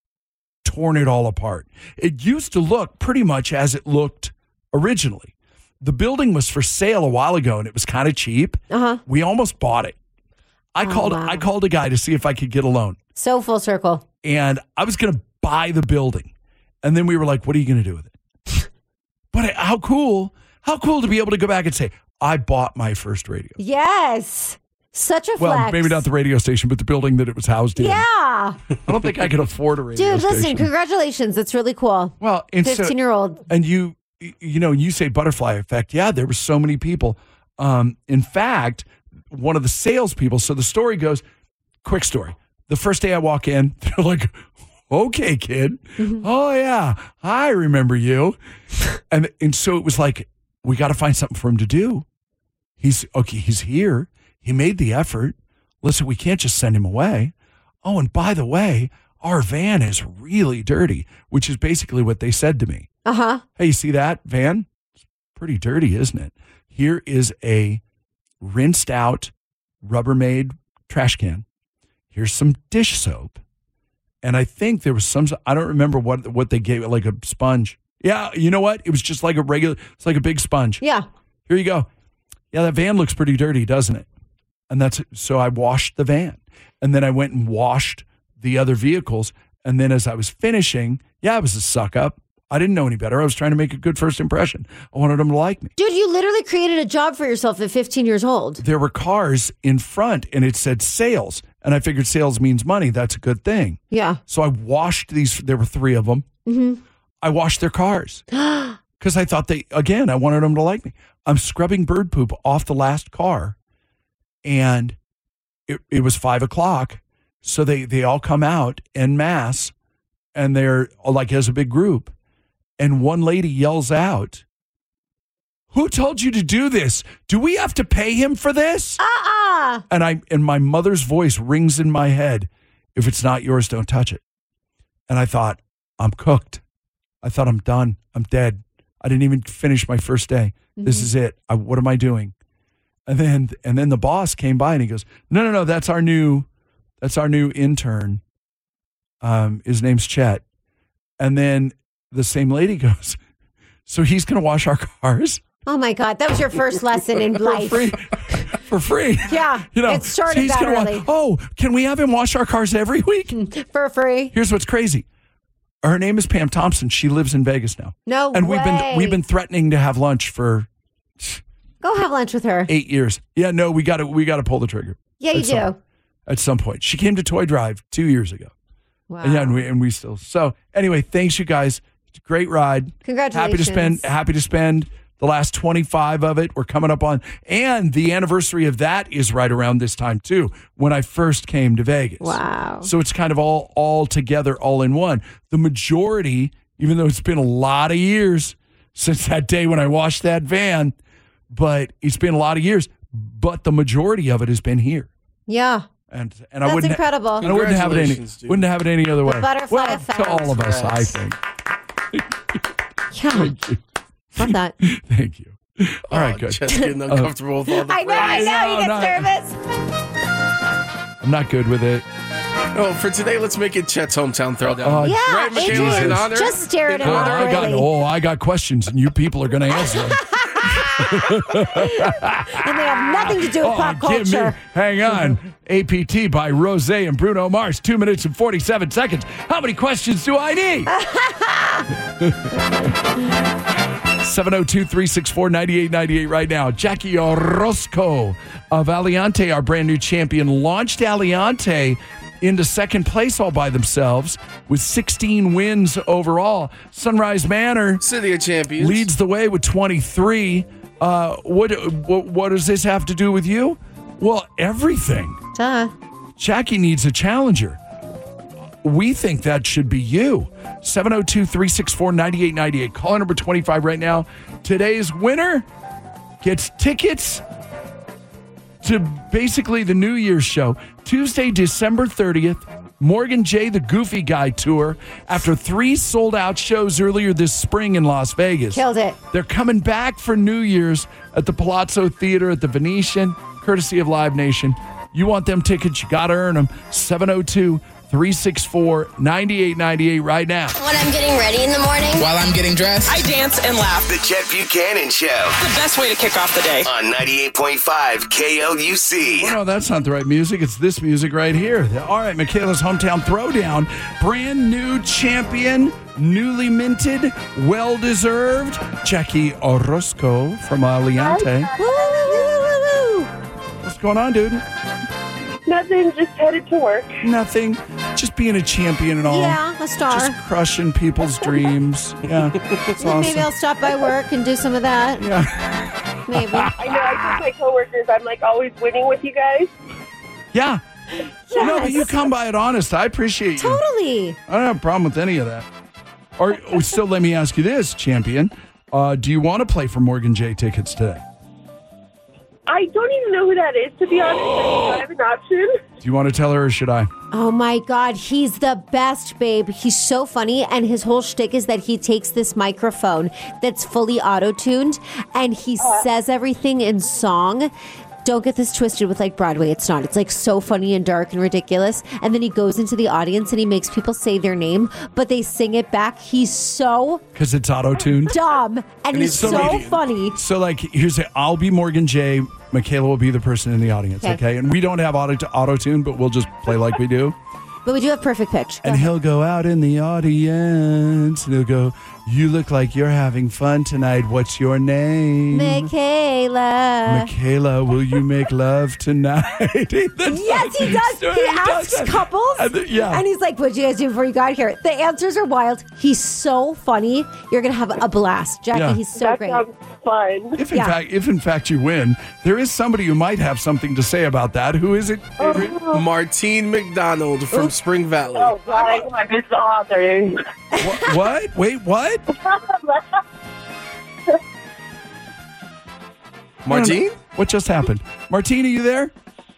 torn it all apart. It used to look pretty much as it looked originally. The building was for sale a while ago, and it was kind of cheap. Uh-huh. We almost bought it. I Oh, called wow. I called a guy to see if I could get a loan. So full circle. And I was going to buy the building. And then we were like, what are you going to do with it? But how cool, how cool to be able to go back and say, I bought my first radio. Yes. Such a Well, flex. maybe not the radio station, but the building that it was housed in. Yeah. I don't think I could afford a radio Dude, station. listen, congratulations. That's really cool. Well, and so- fifteen-year-old. And you, you know, you say butterfly effect. Yeah, there were so many people. Um, in fact, one of the salespeople, so the story goes, quick story. The first day I walk in, they're like, okay, kid. Mm-hmm. Oh, yeah, I remember you. and and so it was like, we got to find something for him to do. He's, okay, he's here. He made the effort. Listen, we can't just send him away. Oh, and by the way, our van is really dirty, which is basically what they said to me. Uh-huh. Hey, you see that van? It's pretty dirty, isn't it? Here is a rinsed out Rubbermaid trash can. Here's some dish soap. And I think there was some, I don't remember what what they gave it, like a sponge. Yeah, you know what? It was just like a regular, it's like a big sponge. Yeah. Here you go. Yeah, that van looks pretty dirty, doesn't it? And that's, so I washed the van. And then I went and washed the other vehicles. And then as I was finishing, yeah, it was a suck up. I didn't know any better. I was trying to make a good first impression. I wanted them to like me. Dude, you literally created a job for yourself at fifteen years old. There were cars in front and it said sales. And I figured sales means money. That's a good thing. Yeah. So I washed these. There were three of them. Mm-hmm. I washed their cars because I thought they, again, I wanted them to like me. I'm scrubbing bird poop off the last car. And it, it was five o'clock. So they, they all come out en masse and they're like as a big group. And one lady yells out, who told you to do this? Do we have to pay him for this? Uh-uh. And I and my mother's voice rings in my head. If it's not yours, don't touch it. And I thought, I'm cooked. I thought I'm done. I'm dead. I didn't even finish my first day. Mm-hmm. This is it. I, what am I doing? And then and then the boss came by and he goes, no, no, no, that's our new, that's our new intern. Um, his name's Chet. And then the same lady goes, so he's going to wash our cars? Oh my God, that was your first lesson in life. For free. For free. Yeah, you know, it started so he's that gonna early. Wash, oh, can we have him wash our cars every week? For free. Here's what's crazy. Her name is Pam Thompson. She lives in Vegas now. No and way. we've been we've been threatening to have lunch for Go have lunch with her. eight years. Yeah, no, we got to we got to pull the trigger. Yeah, you at some, do. At some point, she came to Toy Drive two years ago. Wow. And yeah, and we and we still. So anyway, thanks you guys. It's a great ride. Congratulations. Happy to spend. Happy to spend the last twenty-five of it. We're coming up on, and the anniversary of that is right around this time too, when I first came to Vegas. Wow. So it's kind of all all together, all in one. The majority, even though it's been a lot of years since that day when I washed that van, but it's been a lot of years. But the majority of it has been here. Yeah. And and I That's wouldn't incredible. and I wouldn't have it any Congratulations, dude. wouldn't have it any other way. butterfly well, effect. to all of us, I Congrats. think. Yeah. Thank you. Love that. Thank you. All right, Oh, good. Just getting uncomfortable with all the I know, I praise. know. No, He no. gets nervous. I'm not good with it. Oh, for today, let's make it Chet's hometown throwdown. Oh, Yeah, Right, Michaela, Adrian, in honor- just stare at in him. Oh, honor- I got really. oh, I got questions, and you people are going to answer them. And they have nothing to do with Oh, pop give me- culture. hang on. A P T by Rose and Bruno Mars. Two minutes and forty-seven seconds. How many questions do I need? seven oh two, three six four, nine eight nine eight right now. Jackie Orozco of Aliante, our brand new champion, launched Aliante into second place all by themselves with sixteen wins overall. Sunrise Manor City of Champions. leads the way with twenty-three. Uh, what, what what does this have to do with you? Well, everything. Duh. Jackie needs a challenger. We think that should be you. seven oh two, three six four, nine eight nine eight. Caller number twenty-five right now. Today's winner gets tickets to basically the New Year's show. Tuesday, December thirtieth, Morgan J. the Goofy Guy Tour. After three sold-out shows earlier this spring in Las Vegas. Killed it. They're coming back for New Year's at the Palazzo Theater at the Venetian, courtesy of Live Nation. You want them tickets, you got to earn them. seven oh two, three six four, nine eight nine eight right now. When I'm getting ready in the morning. While I'm getting dressed. I dance and laugh. The Chet Buchanan Show The best way to kick off the day. on ninety-eight point five K L U C. Oh, no, that's not the right music. It's this music right here. All right, Michaela's Hometown Throwdown. Brand new champion, newly minted, well-deserved, Jackie Orozco from Aliante. Woo, woo, woo, woo, woo, woo. What's going on, dude? Nothing, just headed to work. Nothing. Just being a champion and all. Yeah, a star. Just crushing people's dreams. Yeah, it's awesome. Maybe I'll stop by work and do some of that. Yeah. Maybe. I know, I tell my coworkers I'm like always winning with you guys. Yeah. No, but you Yes. come by it honest. I appreciate you. Totally. I don't have a problem with any of that. Or oh, so let me ask you this, champion. Uh, do you want to play for Morgan J tickets today? I don't even know who that is, to be honest. I have an option. Do you want to tell her or should I? Oh my God, he's the best, babe. He's so funny, and his whole shtick is that he takes this microphone that's fully auto-tuned, and he says everything in song. Don't get this twisted with like Broadway. It's not. It's like so funny and dark and ridiculous. And then he goes into the audience and he makes people say their name, but they sing it back. He's so Because it's auto-tuned. dumb, and, he's, he's so comedian. funny. So, like, here's it. I'll be Morgan J. Michaela will be the person in the audience, okay? Okay. And we don't have auto auto-tune, but we'll just play like we do. But we do have perfect pitch. Go And ahead. he'll go out in the audience and he'll go, you look like you're having fun tonight. What's your name? Michaela. Michaela, will you make love tonight? Yes, he does. So He does asks that. couples. And the- yeah. And he's like, what'd you guys do before you got here? The answers are wild. He's so funny. You're going to have a blast. Jackie, Yeah. he's so that great. sounds fun. If in Yeah. fact, if in fact you win, there is somebody who might have something to say about that. Who is it? Adrian? Martine McDonald from Spring Valley. Oh, God, my best author. What? what? Wait, what? Martine? What just happened? Martine, are you there?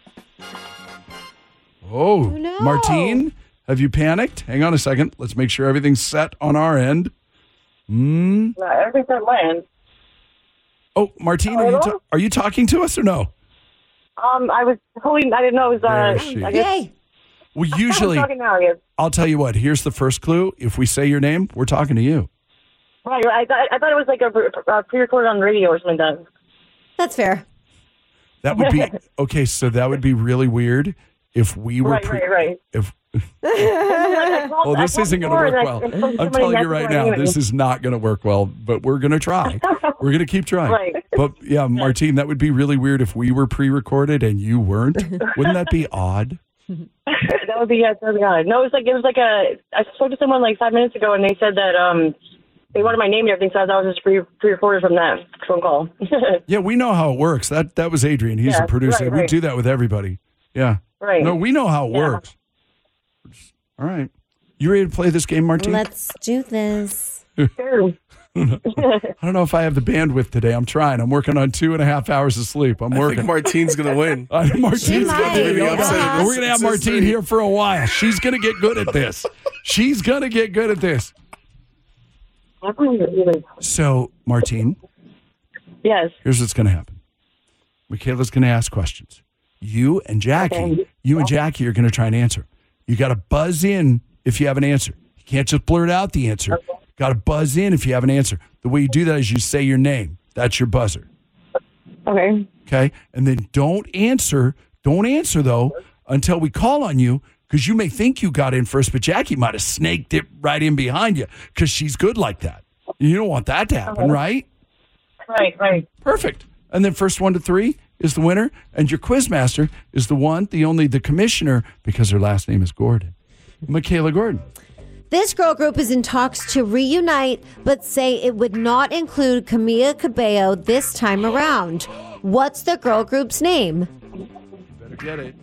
Oh, no. Martine, have you panicked? Hang on a second. Let's make sure everything's set on our end. Hmm. Everything's on my end. Oh, Martine, are you, ta- are you talking to us or no? Um, I was hoping, I didn't know it was, There uh, she I is. guess. Yay. Well, usually, I'm talking now, I guess. I'll tell you what. Here's the first clue. If we say your name, we're talking to you. Right, right. I thought, I thought it was like a, a pre-recorded on the radio or something like that. That's fair. That would be okay. So that would be really weird if we were. Right, pre- right, right. If Oh, oh, this isn't going to work well. I'm telling you right now, this is not going to work well. But we're going to try. We're going to keep trying. Right. But yeah, Martine, that would be really weird if we were pre-recorded and you weren't. Wouldn't that be odd? That would be, yeah, that would be odd. No, it was like, it was like a, I spoke to someone like five minutes ago and they said that um they wanted my name and everything, so I thought it was just pre- pre-recorded from that phone call. Yeah, we know how it works. That that was Adrian. He's Yeah, a producer. right, We right. do that with everybody. Yeah. Right. No, we know how it Yeah. works. All right. You ready to play this game, Martine? Let's do this. Sure. I don't know if I have the bandwidth today. I'm trying. I'm working on two and a half hours of sleep. I'm I working. think Martine's going to win. I know Martine's might. going to be Maybe upset at We're going to have this. Martine here for a while. She's going to get good at this. She's going to get good at this. So, Martine, Yes. here's what's going to happen. Michaela's going to ask questions. You and Jackie, Okay. you and Jackie are going to try and answer. You got to buzz in if you have an answer. You can't just blurt out the answer. Got to buzz in if you have an answer. The way you do that is you say your name. That's your buzzer. Okay. Okay. And then don't answer. Don't answer, though, until we call on you, because you may think you got in first, but Jackie might have snaked it right in behind you because she's good like that. You don't want that to happen, right? Right, right. Perfect. And then first one to three is the winner, and your quizmaster is the one, the only, the commissioner, because her last name is Gordon. Michaela Gordon. This girl group is in talks to reunite, but say it would not include Camila Cabello this time around. What's the girl group's name? Better get it.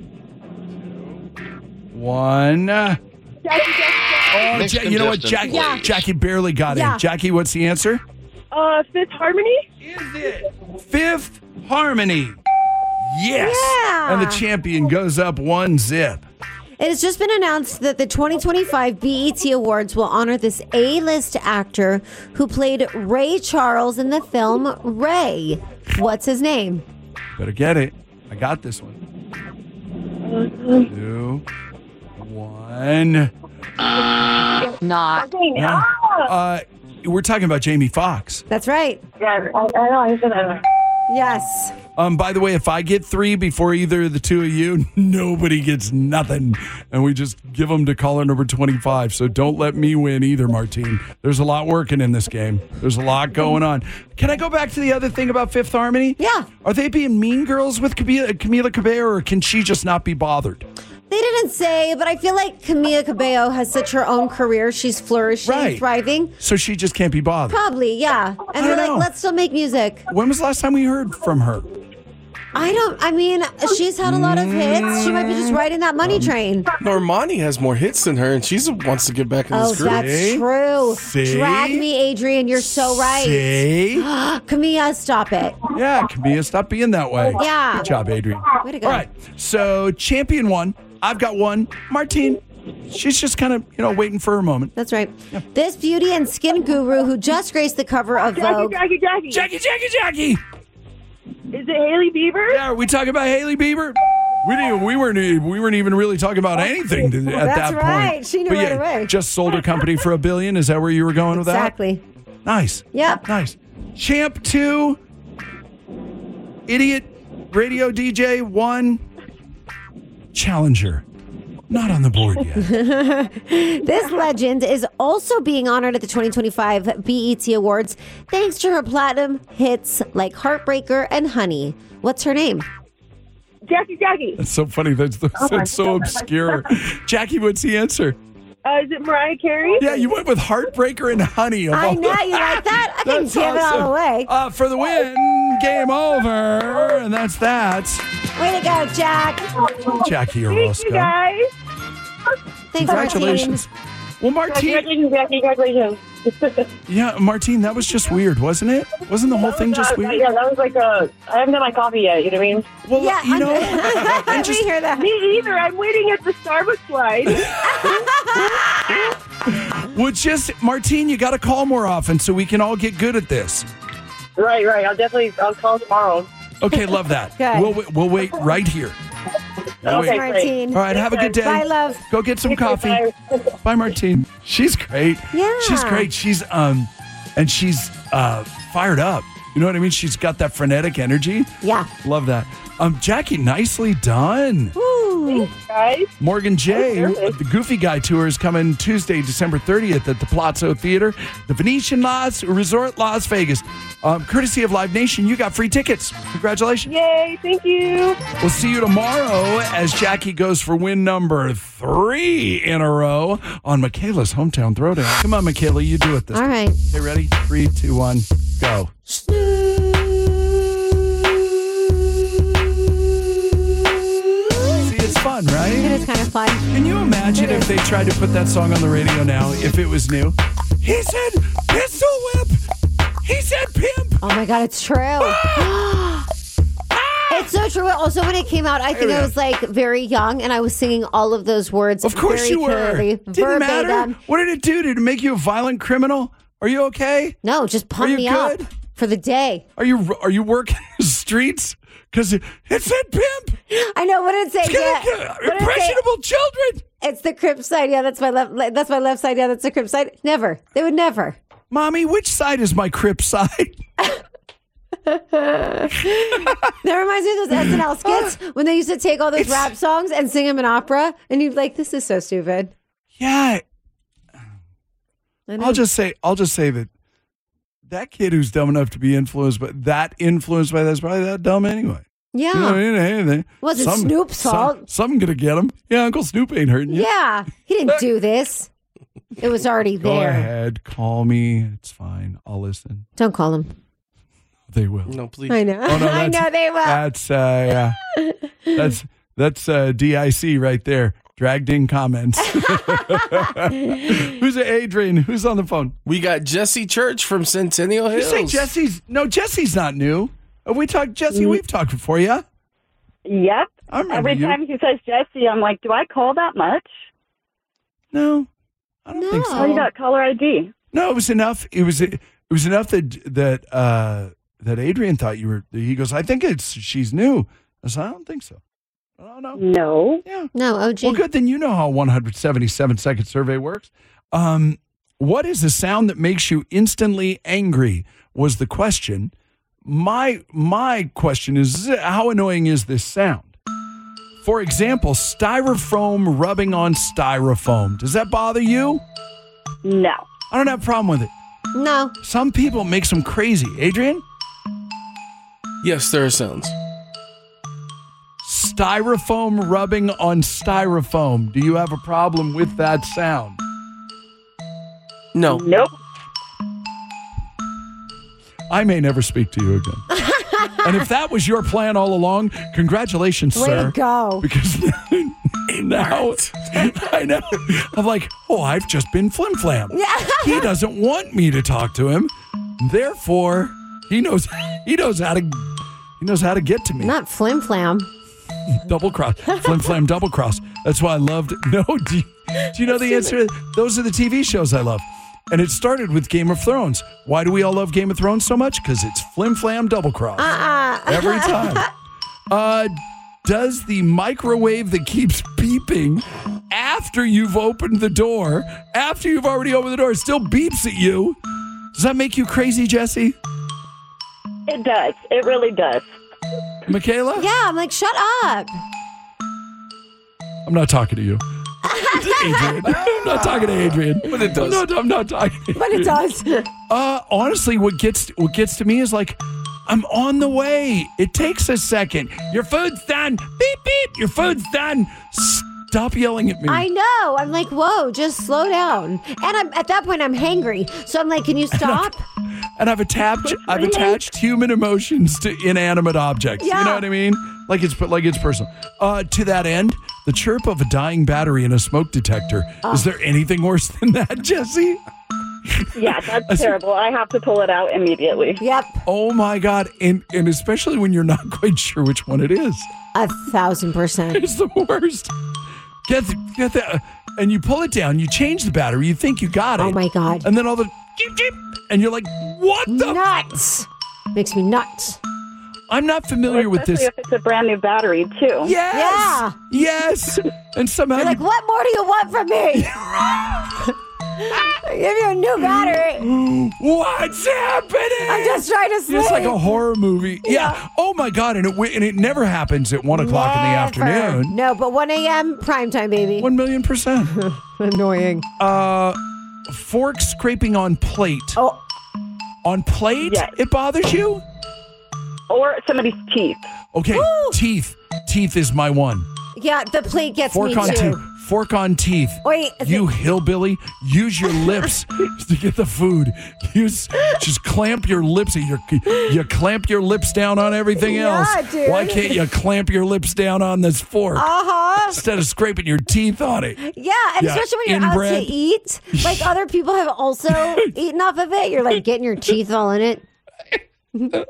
One. Oh, Mixed Ja- you know what? contestant, Jackie, Yeah. Jackie barely got Yeah. in. Jackie, what's the answer? Uh, Fifth Harmony? Is it Fifth Harmony? Yes. Yeah. And the champion goes up one zip. It has just been announced that the twenty twenty-five B E T Awards will honor this A-list actor who played Ray Charles in the film Ray. What's his name? Better get it. I got this one. Two, one. one. Not. Yeah. Uh, we're talking about Jamie Foxx. That's right. Yeah, I, I know. I said that. Yes. Um, by the way, if I get three before either of the two of you, nobody gets nothing. And we just give them to caller number twenty-five. So don't let me win either, Martine. There's a lot working in this game. There's a lot going on. Can I go back to the other thing about Fifth Harmony? Yeah. Are they being mean girls with Camila, Camila Cabello, or can she just not be bothered? They didn't say, but I feel like Camila Cabello has such her own career. She's flourishing, Right. thriving. So she just can't be bothered. Probably, yeah. And I they're don't know. like, let's still make music. When was the last time we heard from her? I don't, I mean, she's had a lot of hits. She might be just riding that money train. Normani has more hits than her, and she wants to get back in Oh, this group. that's See? true. See? Drag me, Adrian. You're so right. See? Camilla, stop it. Yeah, Camilla, stop being that way. Yeah. Good job, Adrian. Way to go. All right, so champion one. I've got one. Martine, she's just kind of, you know, waiting for her moment. That's right. This beauty and skin guru who just graced the cover of Vogue. Jackie, Jackie. Jackie, Jackie, Jackie. Is it Haley Bieber? Yeah, are we talking about Haley Bieber? We didn't. We weren't. e- We weren't even really talking about anything to, at That's that right. point. She knew But right yeah, away. Just sold her company for a billion. Is that where you were going with Exactly. that? Nice. Yep. Nice. Champ two. Idiot radio D J one. Challenger. Not on the board yet. This legend is also being honored at the twenty twenty-five B E T Awards thanks to her platinum hits like Heartbreaker and Honey. What's her name? Jackie, Jackie. That's so funny. That's, that's, that's so obscure. Jackie, what's the answer? Uh, is it Mariah Carey? Yeah, you went with Heartbreaker and Honey. Of I all know, the- you like that? I can That's give it all awesome. away. Uh, for the win, game over. And that's that. Way to go, Jack. Jackie Thank Orozco. you, guys. Thanks, Martine. Congratulations. Well, Martine, Congratulations, Jackie. Congratulations. yeah, Martine, that was just weird, wasn't it? Wasn't the whole thing just weird? Yeah, that was like a. I haven't had my coffee yet. You know what I mean? Well, Yeah, you know, I and just, we hear that. Me either. I'm waiting at the Starbucks line. well, just, Martine, you got to call more often so we can all get good at this. right, right. I'll definitely. I'll call tomorrow. Okay, love that. Good. We'll, wait- we'll wait right here. We'll Okay, wait. great. Martine. All right, have a good day. Bye, love. Go get some coffee. Bye. Bye, Martine. She's great. Yeah. She's great. She's um, and she's uh fired up. You know what I mean? She's got that frenetic energy. Yeah. Love that. Um, Jackie, nicely done. Woo. Guys. Morgan J, Oh, perfect. the Goofy Guy tour is coming Tuesday, December thirtieth at the Palazzo Theater, the Venetian Las Resort, Las Vegas. Um, courtesy of Live Nation, you got free tickets. Congratulations. Yay! Thank you. We'll see you tomorrow as Jackie goes for win number three in a row on Michaela's Hometown Throwdown. Come on, Michaela, you do it this All time. right. Okay, ready? Three, two, one, go. See, it's fun, It right? is kind of fun. Can you imagine if they tried to put that song on the radio now, if it was new? He said pistol whip. He said pimp. Oh my God, it's true. It's so true. Also, when it came out, I think Here we I go. was like very young and I was singing all of those words. Of course very you were. clearly, Didn't matter. verbatim. What did it do? Did it make you a violent criminal? Are you okay? No, just pump you me good? up for the day. Are you are you working the streets? Because it, it said pimp. I know. What did it say? It's gonna Yeah. get What did it say? impressionable children. It's the Crip side. Yeah, that's my left. That's my left side. Yeah, that's the Crip side. Never. They would never. Mommy, which side is my crip side? That reminds me of those S N L skits when they used to take all those It's- rap songs and sing them in opera, and you'd be like, "This is so stupid." Yeah. I know. I'll just say I'll just say that that kid who's dumb enough to be influenced, but that influenced by that's probably that dumb anyway. yeah. You know what I mean? Anything. Wasn't Snoop's fault. Something gonna get him. Yeah, Uncle Snoop ain't hurting you. Yeah, he didn't do this. It was already Go there. ahead, call me. It's fine. I'll listen. Don't call him. They will. No, please. I know. Oh, no, I that's- know they will. That's uh, yeah. That's that's uh, D I C right there. Dragged in comments. Who's Adrian? Who's on the phone? We got Jesse Church from Centennial You Hills. say Jesse's? No, Jesse's not new. Have we talked, Jesse? We've talked before, yeah. Yep. I remember Every you. time he says Jesse, I'm like, do I call that much? No, I don't think Oh, you so. got caller I D. No, it was enough. It was it was enough that that uh, that Adrian thought you were. He goes, I think it's she's new. I said, I don't think so. Oh, no. No. Yeah. No, O G. Well, good. Then you know how one hundred seventy-seven second survey works. Um, what is the sound that makes you instantly angry was the question. My my question is, how annoying is this sound? For example, styrofoam rubbing on styrofoam. Does that bother you? No. I don't have a problem with it. No. Some people it makes them crazy. Adrian? Yes, there are sounds. Styrofoam rubbing on styrofoam. Do you have a problem with that sound? No. Nope. I may never speak to you again. And if that was your plan all along, congratulations, Way sir. to go. Because now I know. I'm like, oh, I've just been flim flam. Yeah. He doesn't want me to talk to him. Therefore, he knows he knows how to he knows how to get to me. Not flim flam. Double cross. Flim flam double cross. That's why I loved No, do you, do you know the answer? Those are the T V shows I love. And it started with Game of Thrones. Why do we all love Game of Thrones so much? Because it's flim flam double cross. Uh-uh. Every time. Uh, does the microwave that keeps beeping after you've opened the door, after you've already opened the door, it still beeps at you? Does that make you crazy, Jesse? It does. It really does. Michaela? Yeah, I'm like, shut up. I'm not talking to you. Adrian. I'm not talking to Adrian. But it does. I'm not, I'm not talking to But it does. Uh, honestly, what gets what gets to me is like, I'm on the way. It takes a second. Your food's done. Beep, beep. Your food's done. Stop yelling at me. I know. I'm like, whoa, just slow down. And I'm at that point, I'm hangry. So I'm like, can you stop? And I've attached I've attached human emotions to inanimate objects. Yeah. You know what I mean? Like it's like it's personal. Uh, to that end, the chirp of a dying battery in a smoke detector. Oh. Is there anything worse than that, Jesse? Yeah, that's terrible. I have to pull it out immediately. Yep. Oh my God. And and especially when you're not quite sure which one it is. A thousand percent. It's the worst. Get the, get the, and you pull it down, you change the battery, you think you got it. Oh my God. And then all the, jeep, jeep, and you're like, what the? Nuts. Makes me nuts. I'm not familiar with this. Especially if it's a brand new battery, too. Yes. Yeah. Yes. And somehow You're like, you, what more do you want from me? I give you a new battery. what's happening? I'm just trying to sleep. It's like a horror movie. Yeah. Yeah. Oh my God. And it wi- and it never happens at one o'clock in the Never. afternoon. No, but one a.m. prime time, baby. One million percent. Annoying. Uh, fork scraping on plate. Oh, On plate? Yes. It bothers you? Or somebody's teeth. Okay. Woo. Teeth. Teeth is my one. yeah, the plate gets Fork me on too. teeth. Fork on teeth. Wait, You hillbilly, use your lips to get the food. Use just clamp your lips. You you clamp your lips down on everything Yeah, else. dude. Why can't you clamp your lips down on this fork Uh-huh. instead of scraping your teeth on it? Yeah, and Yeah, especially when you're inbred. out to eat, like other people have also eaten off of it. You're like getting your teeth all in it.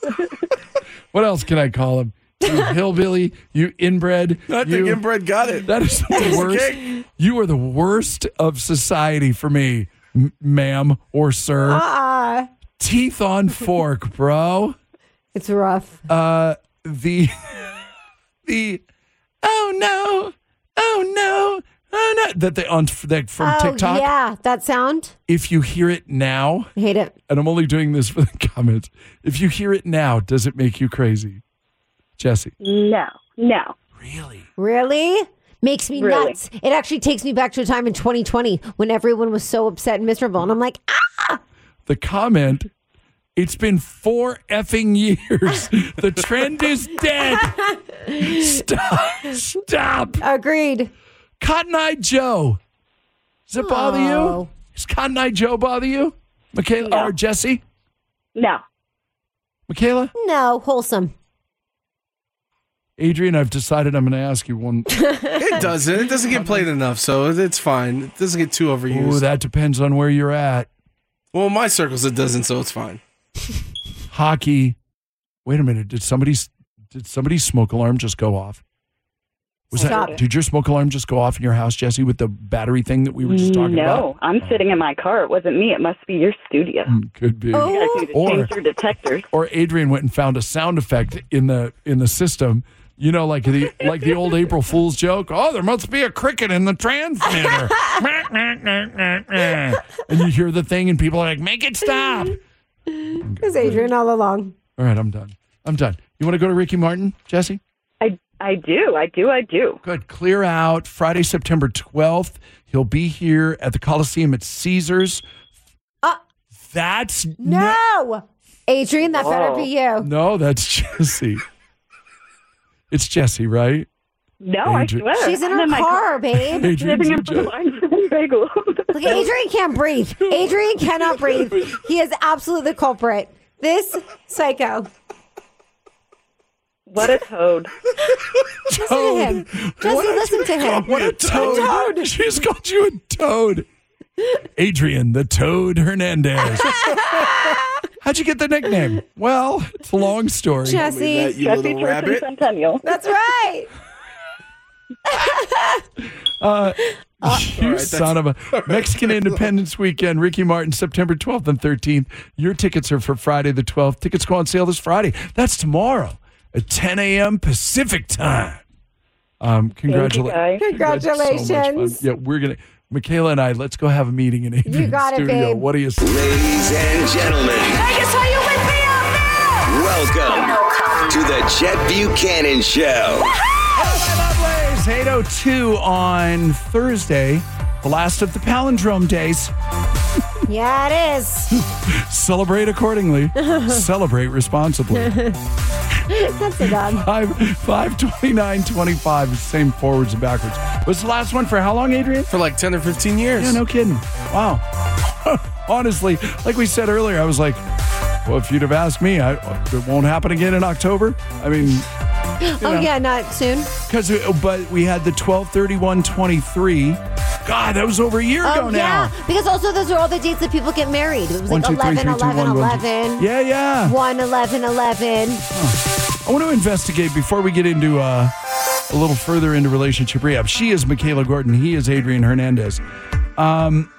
What else can I call him? You hillbilly, you inbred. I think you, inbred got it. That is the worst. Okay. You are the worst of society for me, m- ma'am or sir. Uh-uh. Teeth on fork, bro. It's rough. Uh, the the oh no, oh no, oh no that they on that from Oh, TikTok. yeah, that sound. If you hear it now, I hate it. and I'm only doing this for the comments. If you hear it now, does it make you crazy, Jesse? No. No. Really? Really? Makes me Really? nuts. It actually takes me back to a time in twenty twenty when everyone was so upset and miserable. And I'm like, ah! The comment, it's been four effing years. The trend is dead. Stop. Stop. Agreed. Cotton Eye Joe. Does it bother you? Oh. Does Cotton Eye Joe bother you? Michaela No. or Jesse? No. Michaela? No, wholesome. Adrian, I've decided I'm going to ask you one. It doesn't. It doesn't get played enough, so it's fine. It doesn't get too overused. Ooh, that depends on where you're at. well, in my circles, it doesn't, so it's fine. Hockey. Wait a minute. Did somebody's did somebody's smoke alarm just go off? Was Stop. that did your smoke alarm just go off in your house, Jesse, with the battery thing that we were just talking about? No. I'm sitting in my car. It wasn't me. It must be your studio. Mm, Could be. Oh. You guys need to Or- change your detectors. Or Adrian went and found a sound effect in the in the system You know, like the like the old April Fool's joke. Oh, there must be a cricket in the transmitter. And you hear the thing, and people are like, "Make it stop." It was Adrian all along. All right, I'm done. I'm done. You want to go to Ricky Martin, Jesse? I, I do. I do. I do. Good. Clear out. Friday, September twelfth. He'll be here at the Coliseum at Caesars. Uh, That's no. Adrian, that better be you. No, that's Jesse. It's Jesse, right? No, Adrian. I swear. She's in I'm her my car, babe. Adrian's living a in joke. Blue Bagel. Look, Adrian can't breathe. Adrian cannot breathe. He is absolutely the culprit. This psycho. What a toad. Listen to him. Jesse, listen to him. What a toad. She's called you a toad. Adrian, the Toad Hernandez. How'd you get the nickname? Well, it's a long story. Jesse. That, you Jesse little rabbit. Centennial. That's right. Uh, you right, son of a Mexican Independence Weekend, Ricky Martin, September twelfth and thirteenth. Your tickets are for Friday the twelfth. Tickets go on sale this Friday. That's tomorrow at ten a.m. Pacific time. Um, congratulations. Congratulations. Yeah, we're going to, Michaela and I, let's go have a meeting in Adrian's You got it, studio. babe. What do you say? Ladies and gentlemen, Vegas, are you with me out there? welcome to the Chet Buchanan Show. eight oh two on Thursday, the last of the palindrome days. Yeah, it is. Celebrate accordingly. Celebrate responsibly. That's a dog. Five, five twenty-nine, twenty-five, same forwards and backwards. What's the last one for how long, Adrian? For like ten or fifteen years. Yeah, no kidding. Wow. Honestly, like we said earlier, I was like, well, if you'd have asked me, I, it won't happen again in October. I mean, Oh, know. yeah, not soon. because but we had the twelve thirty-one twenty-three. God, that was over a year ago Oh, now. yeah. Because also, those are all the dates that people get married. It was One, like two, three, eleven, three, two, eleven, one, one, two. eleven. Yeah, yeah. one, eleven, eleven. I want to investigate before we get into uh, a little further into relationship rehab. She is Michaela Gordon. He is Adrian Hernandez. Um,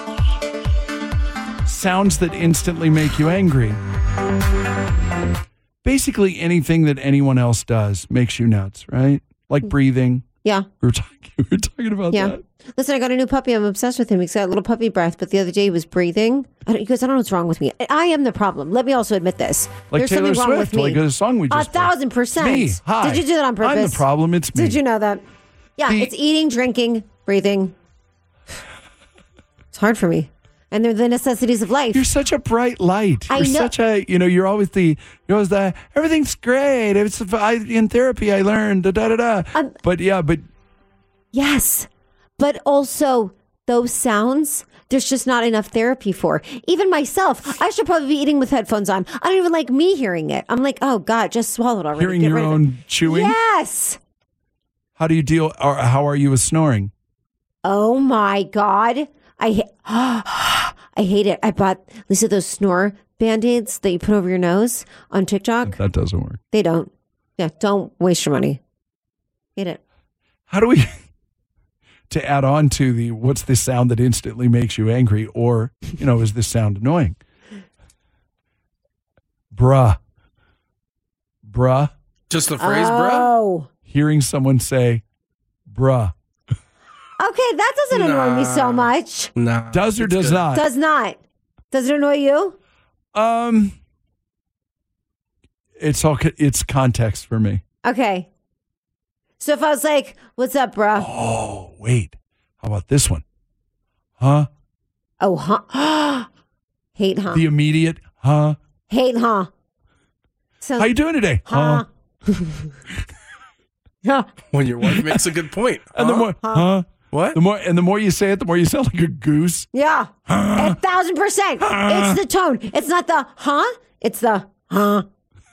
sounds that instantly make you angry. Basically, anything that anyone else does makes you nuts, right? Like breathing. Yeah. We were talking, we were talking about Yeah. that. Listen, I got a new puppy. I'm obsessed with him. He's got a little puppy breath, but the other day he was breathing. I don't, he goes, I don't know what's wrong with me. I am the problem. Let me also admit this. Like There's Taylor something wrong Swift, with me. like a song we A just played. thousand percent. Me. Hi. Did you do that on purpose? I'm the problem. It's me. Did you know that? Yeah, The- it's eating, drinking, breathing. It's hard for me. And they're the necessities of life. You're such a bright light. I You're know. such a, you know, you're always the, you're always the, everything's great. It's I, in therapy, I learned, da da da da. Um, but yeah, but Yes. But also, those sounds, there's just not enough therapy for. Even myself, I should probably be eating with headphones on. I don't even like me hearing it. I'm like, oh, God, just swallow it already. hearing Get your rid of it. own chewing. Yes. How do you deal, or how are you with snoring? Oh, my God. I, ha- I hate it. I bought, Lisa, those snore Band-Aids that you put over your nose on TikTok. That doesn't work. They don't. Yeah, don't waste your money. Hate it. How do we, to add on to the, what's the sound that instantly makes you angry? Or, you know, is this sound annoying? Bruh. Bruh. Just the phrase, bro. Oh. Hearing someone say, bruh. Okay, that doesn't annoy me so Nah. much. Nah. Does or it's does good. not? Does not. Does it annoy you? Um, it's all, co- it's context for me. Okay. So if I was like, what's up, bro? Oh, wait. How about this one? Huh? Oh, huh? Hate, huh? The immediate, huh? Hate, huh? So, How you doing today? huh? Yeah. When your wife makes a good point. And the Huh? more, huh? What? The more, and the more you say it, the more you sound like a goose. Yeah. A thousand percent. It's the tone. It's not the huh. It's the huh.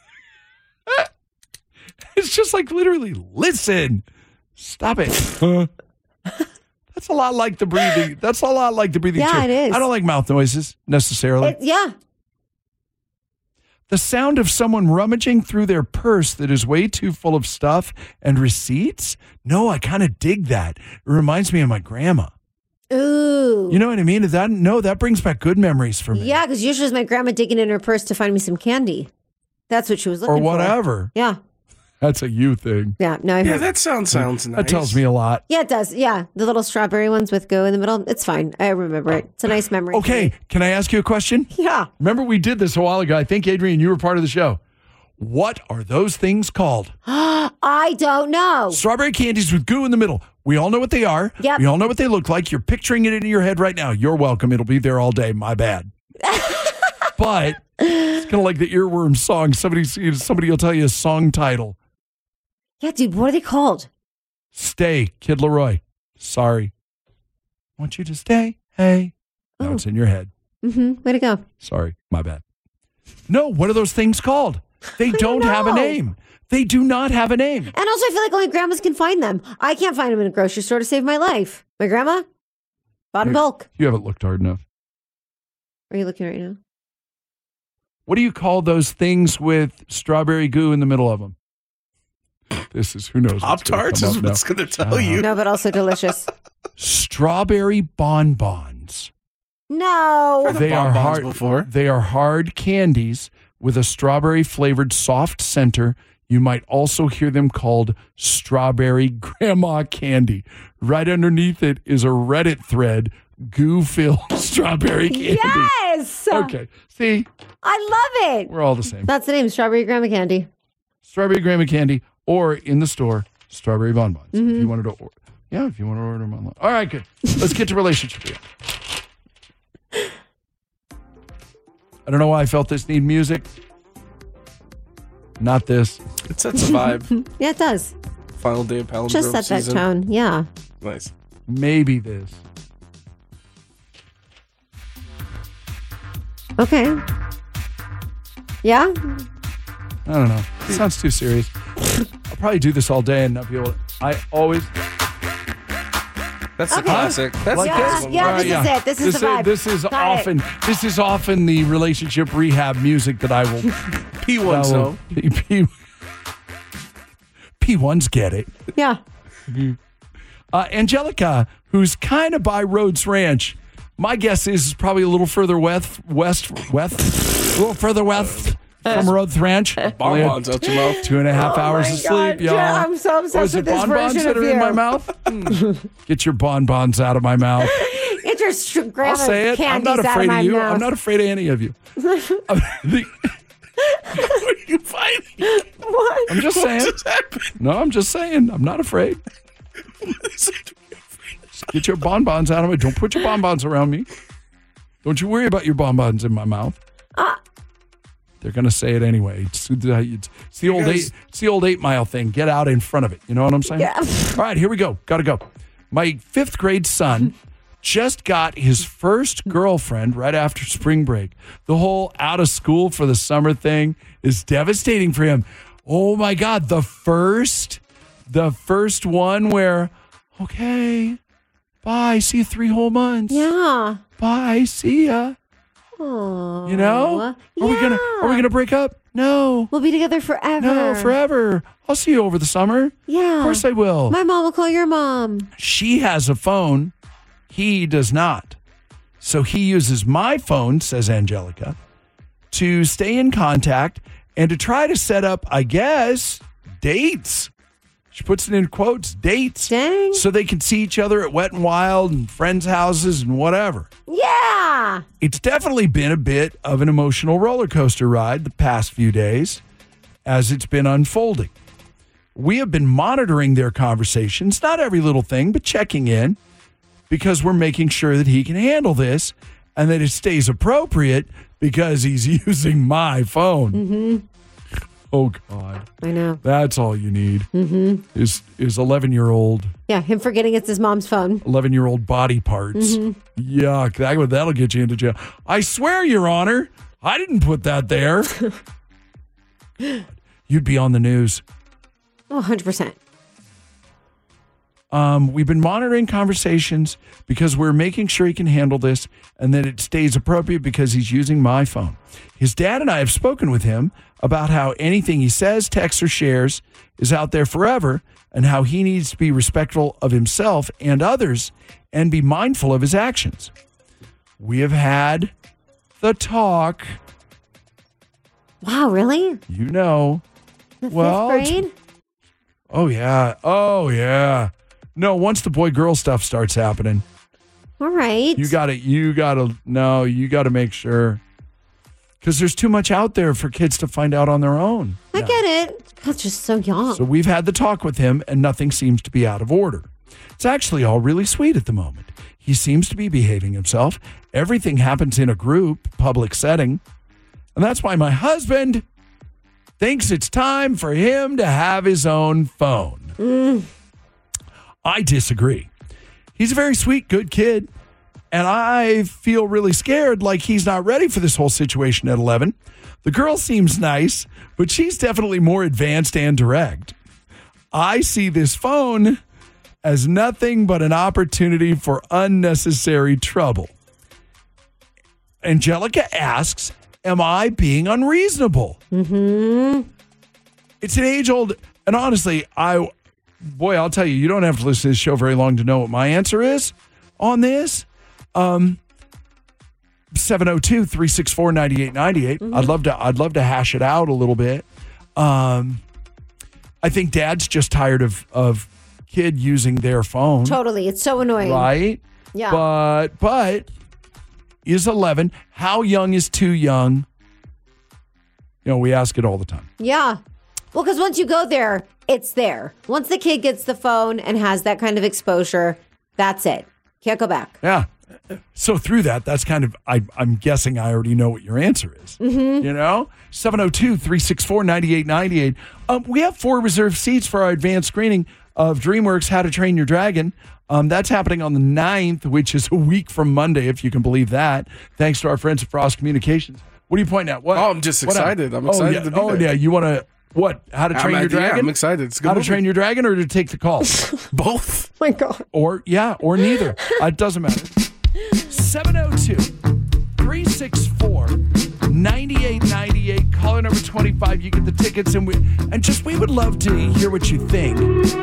It's just like literally, listen, stop it. Huh? That's a lot like the breathing. That's a lot like the breathing. Yeah, too. it is. I don't like mouth noises necessarily. It, yeah. The sound of someone rummaging through their purse that is way too full of stuff and receipts. No, I kind of dig that. It reminds me of my grandma. Ooh. You know what I mean? Is that no, that brings back good memories for me. Yeah, because usually it's my grandma digging in her purse to find me some candy. That's what she was looking Or for. whatever. Yeah. That's a you thing. Yeah, no, I Yeah, heard. that sound sounds nice. That tells me a lot. Yeah, it does. Yeah, the little strawberry ones with goo in the middle. It's fine. I remember it. It's a nice memory. for Okay, me. can I ask you a question? Yeah. Remember we did this a while ago. I think, Adrian, you were part of the show. What are those things called? I don't know. Strawberry candies with goo in the middle. We all know what they are. Yep. We all know what they look like. You're picturing it in your head right now. You're welcome. It'll be there all day. My bad. But it's kind of like the earworm song. Somebody, somebody will tell you a song title. Yeah, dude, what are they called? Stay, Kid Leroy. Sorry. Want you to stay. Hey. Now Oh. it's in your head. Mm-hmm. Way to go. Sorry. My bad. No, what are those things called? They don't, don't have a know. name. They do not have a name. And also, I feel like only grandmas can find them. I can't find them in a grocery store to save my life. My grandma bought in bulk. You haven't looked hard enough. Are you looking right now? What do you call those things with strawberry goo in the middle of them? This is, who knows? Pop Tarts is what's going to tell Uh-huh. you. No, but also delicious. Strawberry bonbons. No. Heard of They are bonbons hard. before. They are hard candies with a strawberry flavored soft center. You might also hear them called strawberry grandma candy. Right underneath it is a Reddit thread, goo filled strawberry candy. Yes. Okay. See, I love it. we're all the same. That's the name, strawberry grandma candy. Strawberry grandma candy, or in the store, strawberry bonbons. Mm-hmm. If you wanted to order. Yeah, if you want to order them online. All right, good. Let's get to relationship here. I don't know why I felt this need music. Not this. It sets a vibe. Yeah, it does. Final day of Palindrome Just set that season. tone. Yeah. Nice. Maybe this. Okay. Yeah? I don't know. It sounds too serious. I'll probably do this all day and not be able to. I always. That's the Okay. classic. That's Like the Yeah, this? classic. yeah, All this is it. This is the vibe. This is Got it. often. This is often the relationship rehab music that I will. P one, I so. will P, P, P ones get it. Yeah. Uh, Angelica, who's kind of by Rhodes Ranch. My guess is is probably a little further west, west, west, a little further west from Rhodes Ranch. Only had Bonbons out your mouth. Two and a half Oh hours my of sleep, God, y'all. yeah, I'm so obsessed Oh, is with it this bonbons version that of are in my you. mouth? Mm. Get your bonbons out of my mouth. Get your str- I'll grandma's say it. I'm candies not out of afraid my of you. mouth. I'm not afraid of any of you. The- Where are you finding? What? I'm just What saying. just happened? No, I'm just saying. I'm not afraid. Just get your bonbons out of me. Don't put your bonbons around me. Don't you worry about your bonbons in my mouth. Ah. They're gonna say it anyway. It's, it's, it's the old guys- eight. It's the old eight mile thing. Get out in front of it. You know what I'm saying? Yeah. All right, here we go. Gotta go. My fifth grade son just got his first girlfriend right after spring break. The whole out of school for the summer thing is devastating for him. Oh my God, the first, the first one where, okay, bye, see you three whole months. Yeah. Bye, see ya. Oh. You know? Are we gonna are we gonna break up? No. We'll be together forever. No, forever. I'll see you over the summer. Yeah. Of course I will. My mom will call your mom. She has a phone. He does not. So he uses my phone, says Angelica, to stay in contact and to try to set up, I guess, dates. She puts it in quotes, dates. Dang. So they can see each other at Wet and Wild and friends' houses and whatever. Yeah. It's definitely been a bit of an emotional roller coaster ride the past few days as it's been unfolding. We have been monitoring their conversations, not every little thing, but checking in because we're making sure that he can handle this and that it stays appropriate because he's using my phone. Mm-hmm. Oh, God. I know. That's all you need Mm-hmm. is is eleven-year-old Yeah, him forgetting it's his mom's phone. eleven-year-old body parts. Mm-hmm. Yuck. That, would- that'll get you into jail. I swear, Your Honor, I didn't put that there. You'd be on the news. Oh, one hundred percent. Um, we've been monitoring conversations because we're making sure he can handle this and that it stays appropriate because he's using my phone. His dad and I have spoken with him about how anything he says, texts, or shares is out there forever and how he needs to be respectful of himself and others and be mindful of his actions. We have had the talk, Wow, really? you know. The Well, fifth it's- grade? Oh, yeah. Oh, yeah. No, once the boy-girl stuff starts happening, All right. you got to, you got to, no, you got to make sure. Because there's too much out there for kids to find out on their own. I now. get it. That's just so young. So we've had the talk with him, and nothing seems to be out of order. It's actually all really sweet at the moment. He seems to be behaving himself. Everything happens in a group, public setting. And that's why my husband thinks it's time for him to have his own phone. Mm. I disagree. He's a very sweet, good kid. And I feel really scared, like he's not ready for this whole situation at eleven. The girl seems nice, but she's definitely more advanced and direct. I see this phone as nothing but an opportunity for unnecessary trouble. Angelica asks, am I being unreasonable? Mm-hmm. It's an age-old, and honestly, I, boy, I'll tell you, you don't have to listen to this show very long to know what my answer is on this. Um, seven oh two, three six four, nine eight nine eight. Mm-hmm. I'd love to, I'd love to hash it out a little bit. Um, I think dad's just tired of, of kid using their phone. Totally. It's so annoying. Right? Yeah. But, but is eleven, how young is too young? You know, we ask it all the time. Yeah. Well, because once you go there, it's there. Once the kid gets the phone and has that kind of exposure, that's it. Can't go back. Yeah. So through that, that's kind of, I, I'm guessing I already know what your answer is. Mm-hmm. You know? seven oh two, three six four, nine eight nine eight. Um, we have four reserved seats for our advanced screening of DreamWorks How to Train Your Dragon. Um, that's happening on the ninth, which is a week from Monday, if you can believe that. Thanks to our friends at Frost Communications. What are you pointing at? What? Oh, I'm just What excited. happened? I'm excited oh, yeah. to be Oh, there. yeah. You want to, what? How to Train I'm, Your Dragon? Yeah, I'm excited. It's a good How movie. to Train Your Dragon or to take the call? Both. My God. Or, yeah, or neither. Uh, it doesn't matter. seven oh two, three six four, nine eight nine eight. Caller number twenty-five. You get the tickets. And we and just, we would love to hear what you think.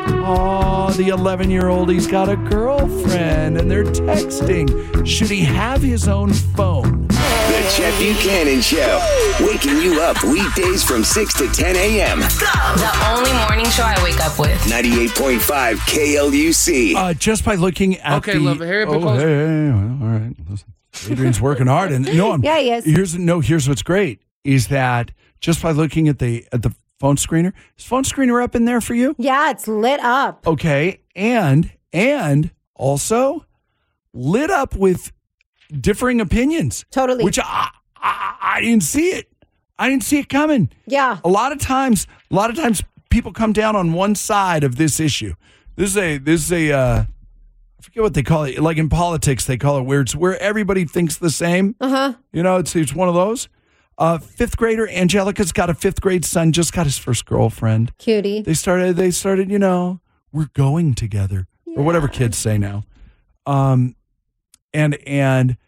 Oh, the eleven-year-old, he's got a girlfriend, and they're texting. Should he have his own phone? The Chet Buchanan Show. Waking you up weekdays from six to ten a.m. The only morning show I wake up with. ninety-eight point five K L U C. Uh, just by looking at Okay, the... love it. Harry oh, Potter. hey, hey, well, all right. Listen, Adrian's working hard. And no, I'm, Yeah, he is. Here's, no, here's what's great is that just by looking at the at the phone screener, is phone screener up in there for you? Yeah, it's lit up. Okay. And, and also lit up with differing opinions. Totally. Which I, I, I didn't see it. I didn't see it coming. Yeah. A lot of times, a lot of times people come down on one side of this issue. This is a, this is a, uh, I forget what they call it. Like in politics, they call it where it's where everybody thinks the same. Uh-huh. You know, it's, it's one of those. Uh, fifth grader, Angelica's got a fifth grade son, just got his first girlfriend. Cutie. They started, they started, you know, we're going together or whatever kids say now. Um, and, and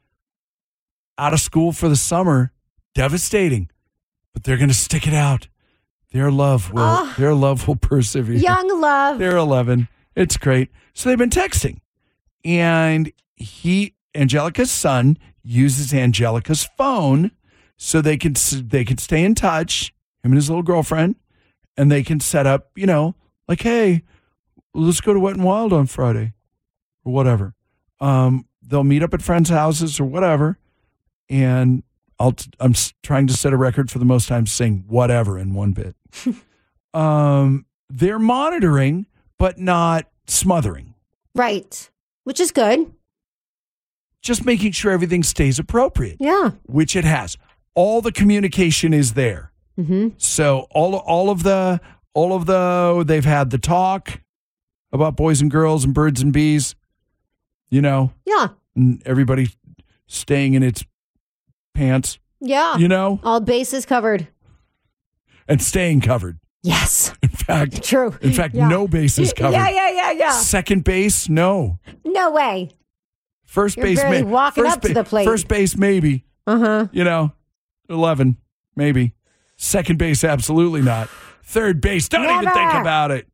out of school for the summer, devastating, but they're going to stick it out. Their love will, Oh. their love will persevere. Young love. They're eleven. It's great. So they've been texting, and he, Angelica's son, uses Angelica's phone so they can they can stay in touch. Him and his little girlfriend, and they can set up, you know, like, hey, let's go to Wet and Wild on Friday, or whatever. Um, they'll meet up at friends' houses or whatever, and I'll t- I'm s- trying to set a record for the most times saying whatever in one bit. um, they're monitoring, but not smothering. Right. Which is good. Just making sure everything stays appropriate, Yeah. which it has. All the communication is there. Mm-hmm. So all all of the all of the they've had the talk about boys and girls and birds and bees, you know, Yeah. and everybody staying in its pants, Yeah. you know, All bases covered. and staying covered. Yes. In fact, True. in fact, Yeah. no base is covered. Yeah, yeah, yeah, yeah. Second base, no. No way. First You're base, barely may- walking first up to the plate. First base, maybe. Uh-huh. You know, eleven, maybe. Second base, absolutely not. Third base, don't even Never. think about it.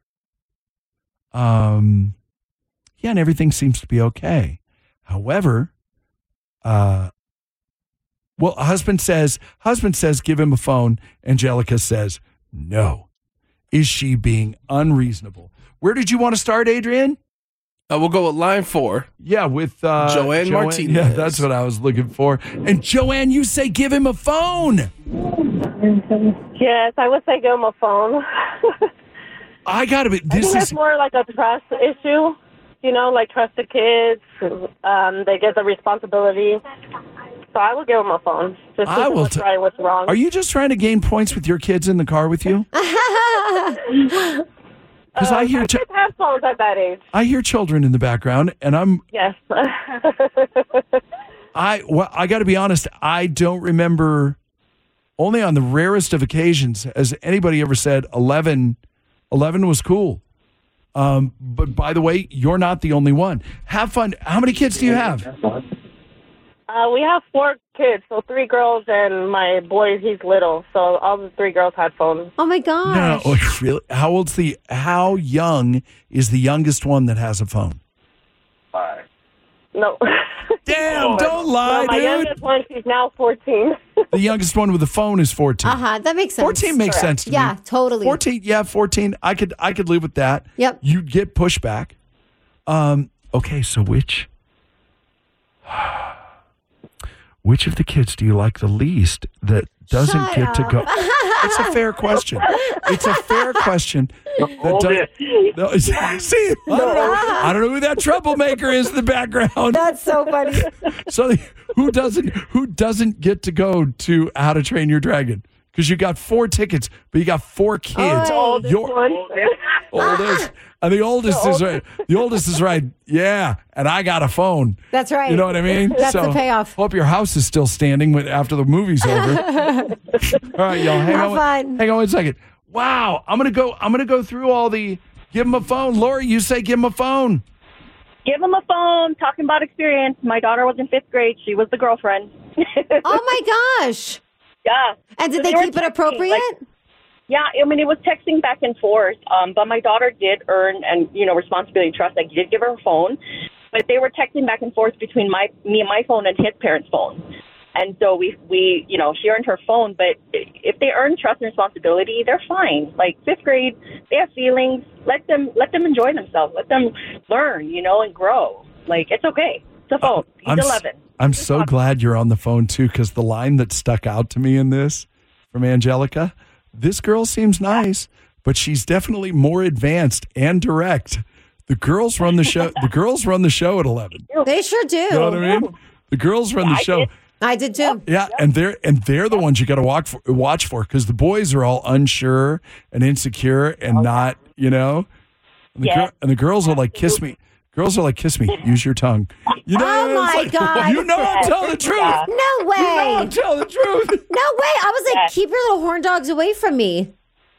Um, yeah, and everything seems to be okay. However, uh, well, husband says, husband says, give him a phone. Angelica says, no. is she being unreasonable? Where did you want to start, Adrian? Uh, we'll go with line four. Yeah, with uh, Joanne Martinez. Yeah, that's what I was looking for. And Joanne, you say give him a phone. Yes, I would say give him a phone. I gotta be. I This think is it's more like a trust issue. You know, like trust the kids. Um, they get the responsibility. So I would give them a phone. Just I to will what's t- right, what's wrong. Are you just trying to gain points with your kids in the car with you? Because uh, I hear my ch- kids have phones at that age. I hear children in the background, and I'm Yes. I well, I got to be honest. I don't remember. Only on the rarest of occasions has anybody ever said eleven, eleven was cool. Um, but by the way, you're not the only one. Have fun. How many kids do you have? Uh, we have four kids, so three girls and my boy, he's little. So all the three girls had phones. Oh, my gosh. No, really? How old's the? How young is the youngest one that has a phone? Five. No. Damn! Don't lie, no, my dude. youngest one, she's now fourteen. The youngest one with the phone is fourteen. Uh huh. That makes sense. Fourteen makes Correct. sense to Yeah, me. totally. Fourteen, yeah, fourteen. I could, I could live with that. Yep. You'd get pushback. Um. Okay, so which, which of the kids do you like the least that doesn't Shut get to up. go? It's a fair question. It's a fair question. That does, no, see, I don't, know, I don't know who that troublemaker is in the background. That's so funny. So who doesn't who doesn't get to go to How to Train Your Dragon? Because you got four tickets, but you got four kids. Oh, This Your one. oldest, and the oldest is right. The oldest is right. Yeah, and I got a phone. That's right. You know what I mean? That's the payoff. Hope your house is still standing when, after the movie's over. All right, y'all, hang Have on. fun. Hang on one second. Wow, I'm gonna go. I'm gonna go through all the. Give him a phone, Lori. You say give him a phone. Give him a phone. Talking about experience. My daughter was in fifth grade. She was the girlfriend. Oh, my gosh. Yeah. And did So they were keep it texting, appropriate? like- yeah, I mean, it was texting back and forth. Um, but my daughter did earn and you know responsibility and trust. I did give her a phone, but they were texting back and forth between my me and my phone and his parents' phone. And so we we you know she earned her phone, but if they earn trust and responsibility, they're fine. Like fifth grade, they have feelings. Let them let them enjoy themselves. Let them learn, you know, and grow. Like it's okay. It's a phone. He's I'm, s- eleven. I'm so glad you're on the phone too, because the line that stuck out to me in this from Angelica, this girl seems nice, but she's definitely more advanced and direct. The girls run the show. The girls run the show at eleven. They sure do. You know what I mean? The girls run the I show. did. I did too. Yeah, and they're and they're the ones you got to walk for, watch for, because the boys are all unsure and insecure and not, you know. And the, Yeah. gir- and the girls are like, kiss me. Girls are like, kiss me. Use your tongue. You know. Oh, it's my like, God. You know I'm telling the truth. Yeah. No You know way. I'm telling the truth. No way. I was like, Yes. keep your little horn dogs away from me.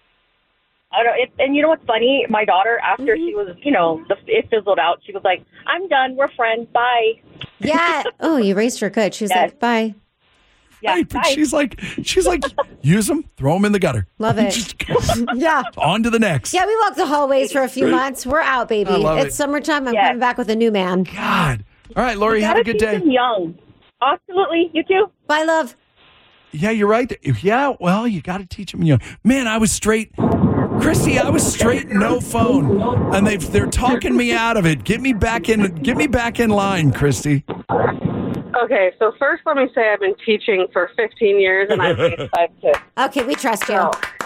I don't, it, and you know what's funny? My daughter, after she was, you know, the, it fizzled out. She was like, "I'm done. We're friends. Bye." Yeah. Oh, you raised her good. She's Yes. like, bye. Yeah, Right, but bye. she's like, she's like, use them, throw them in the gutter. Love it. Just Yeah. on to the next. Yeah, we walked the hallways for a few months. We're out, baby. I love It's it. summertime. I'm Yes. coming back with a new man. God. All right, Lori, have a Gotta good keep day. them young. Absolutely. You too. Bye, love. Yeah, you're right. Yeah, well, you got to teach them. You know, man, I was straight, Christy. I was straight, no phone, and they they're talking me out of it. Get me back in. Get me back in line, Christy. Okay, so first let me say I've been teaching for fifteen years and I've raised five kids. Okay, we trust you.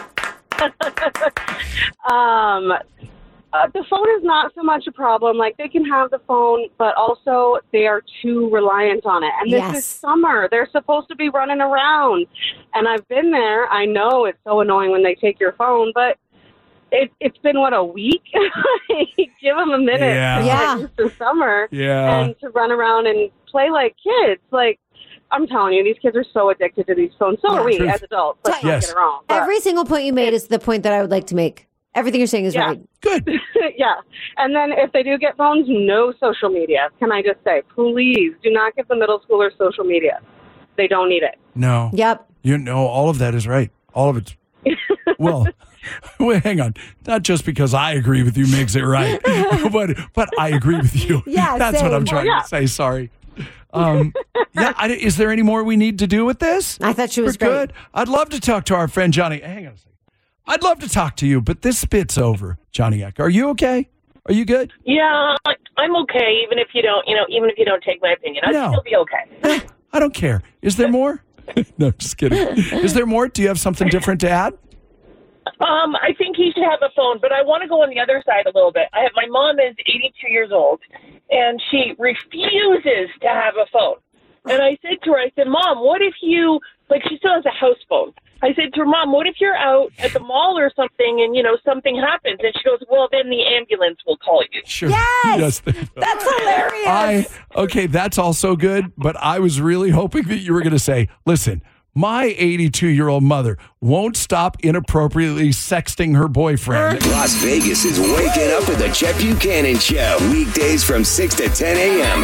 um, uh, the phone is not so much a problem. Like, they can have the phone, but also they are too reliant on it. And this Yes. is summer. They're supposed to be running around. And I've been there. I know it's so annoying when they take your phone, but it, it's been, what, a week? Give them a minute Yeah. to Yeah. get used to summer Yeah. and to run around and play like kids. Like, I'm telling you, these kids are so addicted to these phones. So Yeah. are we Truth. as adults. Let's not Yes. get it wrong. But- Every single point you made is the point that I would like to make. Everything you're saying is Yeah. right. Good. yeah. And then if they do get phones, no social media. Can I just say, please do not give the middle schoolers social media. They don't need it. No. Yep. You know, all of that is right. All of it. Well, wait, hang on. Not just because I agree with you makes it right, but but I agree with you. Yeah, That's what same. I'm trying Well, yeah. to say. Sorry. Um, yeah. I, is there any more we need to do with this? I thought she was We're great. good. I'd love to talk to our friend Johnny. Hang on a second. I'd love to talk to you, but this bit's over, Johnny Eck. Are you okay? Are you good? Yeah, I'm okay, even if you don't, you know, even if you don't take my opinion. I'd No. still be okay. I don't care. Is there more? No, just kidding. Is there more? Do you have something different to add? Um, I think he should have a phone, but I want to go on the other side a little bit. I have my mom is eighty-two years old, and she refuses to have a phone. And I said to her, I said, Mom, what if you, like she still has a house phone. I said to her, Mom, what if you're out at the mall or something and, you know, something happens? And she goes, well, then the ambulance will call you. Sure. Yes! Yes. That's hilarious. I okay, that's also good, but I was really hoping that you were going to say, listen, my eighty-two-year-old mother won't stop inappropriately sexting her boyfriend. Las Vegas is waking up with the Chet Buchanan Show. Weekdays from six to ten a.m.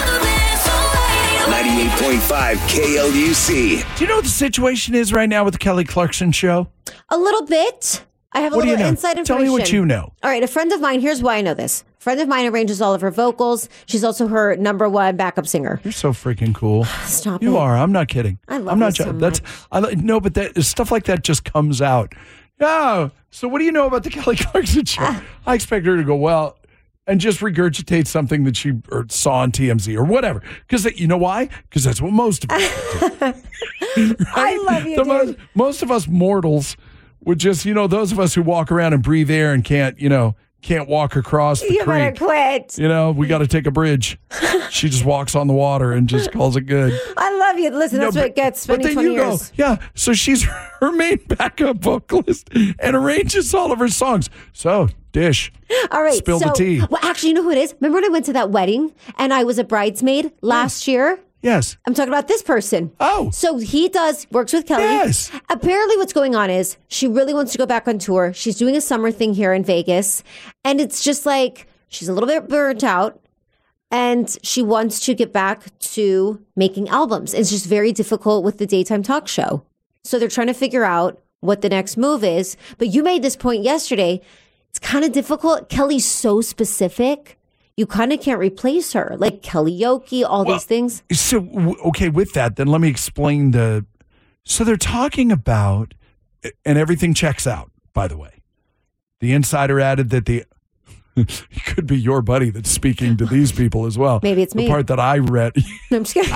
ninety-eight point five K L U C. Do you know what the situation is right now with the Kelly Clarkson show? A little bit. I have a What do you little know? inside Tell information. me what you know. All right, a friend of mine, here's why I know this. A friend of mine arranges all of her vocals. She's also her number one backup singer. You're so freaking cool. Stop You it. are. I'm not kidding. I love I'm not you so jo- that's much. I li- no, but that stuff like that just comes out. Yeah. So what do you know about the Kelly Clarkson show? Ah. I expect her to go, well, and just regurgitate something that she or saw on T M Z or whatever. Because you know why? Because that's what most of us do. I love you, The dude. most, most of us mortals would just, you know, those of us who walk around and breathe air and can't, you know, can't walk across the You better creek. quit. You know, we got to take a bridge. She just walks on the water and just calls it good. I love you. Listen, that's No, what it gets spending but then twenty you years. go, yeah. So she's her main backup vocalist and arranges all of her songs. So, Dish. All right. Spill so, the tea. Well, actually, you know who it is? Remember when I went to that wedding and I was a bridesmaid last year? Yes. I'm talking about this person. Oh. So he does, works with Kelly. Yes. Apparently what's going on is she really wants to go back on tour. She's doing a summer thing here in Vegas. And it's just like, she's a little bit burnt out and she wants to get back to making albums. It's just very difficult with the daytime talk show. So they're trying to figure out what the next move is. But you made this point yesterday. It's kind of difficult. Kelly's so specific. You kind of can't replace her, like karaoke, all Well, these things. So, w- okay, with that, then let me explain the. So they're talking about, and everything checks out, by the way. The insider added that the. It could be your buddy that's speaking to these people as well. Maybe it's the me. part that I read. No, I'm just kidding.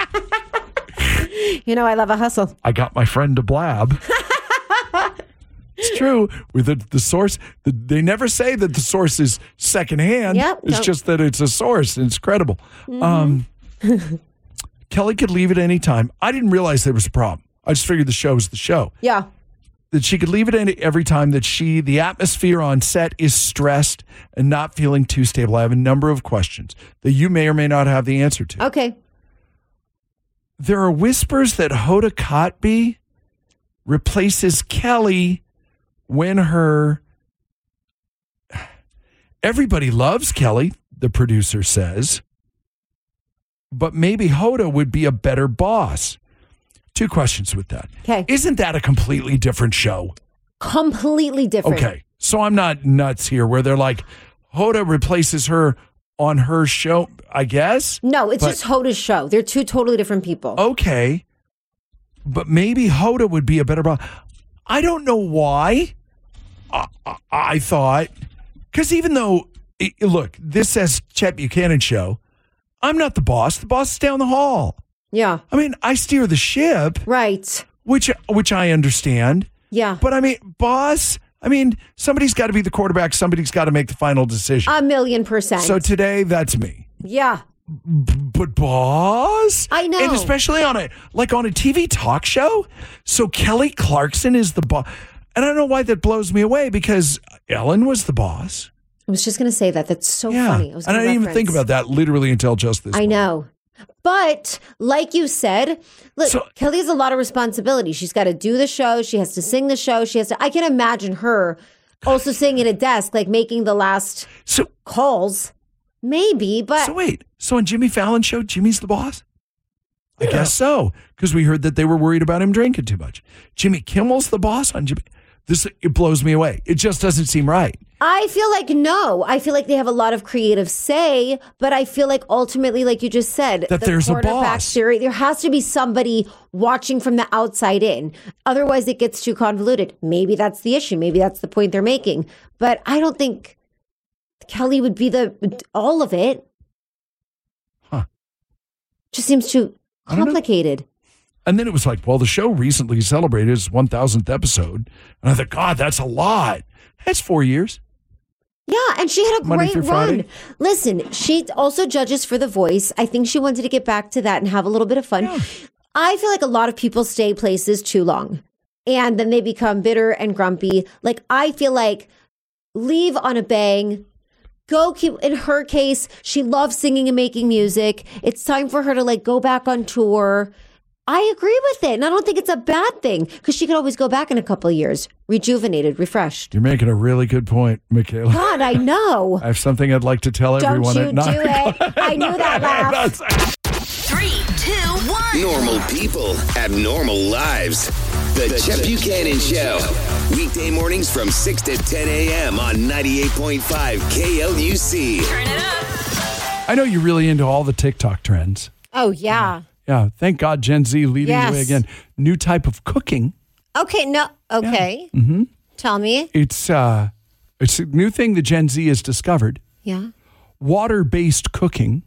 You know, I love a hustle. I got my friend to blab. It's true. With the, the source, the, they never say that the source is secondhand. Yep. It's Don't- just that it's a source and it's credible. Um, Kelly could leave at any time. I didn't realize there was a problem. I just figured the show was the show. Yeah. That she could leave it any, every time that she, the atmosphere on set is stressed and not feeling too stable. I have a number of questions that you may or may not have the answer to. Okay. There are whispers that Hoda Kotb replaces Kelly when her. Everybody loves Kelly, the producer says, but maybe Hoda would be a better boss. Two questions with that. Okay. Isn't that a completely different show? Completely different. Okay. So I'm not nuts here where they're like, Hoda replaces her on her show, I guess? No, it's But- just Hoda's show. They're two totally different people. Okay. But maybe Hoda would be a better boss. I don't know why. I, I, I thought, because even though, it, look, this says Chet Buchanan show, I'm not the boss. The boss is down the hall. Yeah. I mean, I steer the ship, Right. which which I understand. Yeah. But I mean, boss, I mean, somebody's got to be the quarterback. Somebody's got to make the final decision. A million percent. So today, that's me. yeah. But boss, I know. and especially on a like on a T V talk show. So Kelly Clarkson is the boss, and I don't know why that blows me away because Ellen was the boss. I was just going to say that. That's so Yeah, funny. I was and I gonna didn't even think reference. about that literally until just this. I moment. know. But like you said, look, So- Kelly has a lot of responsibility. She's got to do the show. She has to sing the show. She has to, I can imagine her also sitting at a desk, like making the last So calls. Maybe, but so wait. So on Jimmy Fallon's show, Jimmy's the boss. I guess so because we heard that they were worried about him drinking too much. Jimmy Kimmel's the boss on Jimmy. This it blows me away. It just doesn't seem right. I feel like no. I feel like they have a lot of creative say, but I feel like ultimately, like you just said, that the there's a quarterback boss. theory, there has to be somebody watching from the outside in. Otherwise, it gets too convoluted. Maybe that's the issue. Maybe that's the point they're making. But I don't think Kelly would be the all of it. Huh? Just seems too complicated. And then it was like, well, the show recently celebrated its one thousandth episode. And I thought, God, that's a lot. That's four years. Yeah, and she had a Monday great through run. Friday. Listen, she also judges for The Voice. I think she wanted to get back to that and have a little bit of fun. Yeah. I feel like a lot of people stay places too long and then they become bitter and grumpy. Like, I feel like leave on a bang. Go keep, in her case, she loves singing and making music. It's time for her to like go back on tour. I agree with it. And I don't think it's a bad thing because she could always go back in a couple of years, rejuvenated, refreshed. You're making a really good point, Michaela. God, I know. I have something I'd like to tell Don't everyone you at nine. do it. I knew that laugh. Three, two, one. Normal people, abnormal lives. The, the Chet Buchanan Show. Weekday mornings from six to ten a.m. on ninety-eight point five K L U C. Turn it up. I know you're really into all the TikTok trends. Oh, yeah. Yeah, thank God Gen Z leading Yes. the way again. New type of cooking. Okay, no. Okay. Yeah. Mm-hmm. Tell me. It's uh, it's a new thing that Gen Z has discovered. Yeah. Water-based cooking.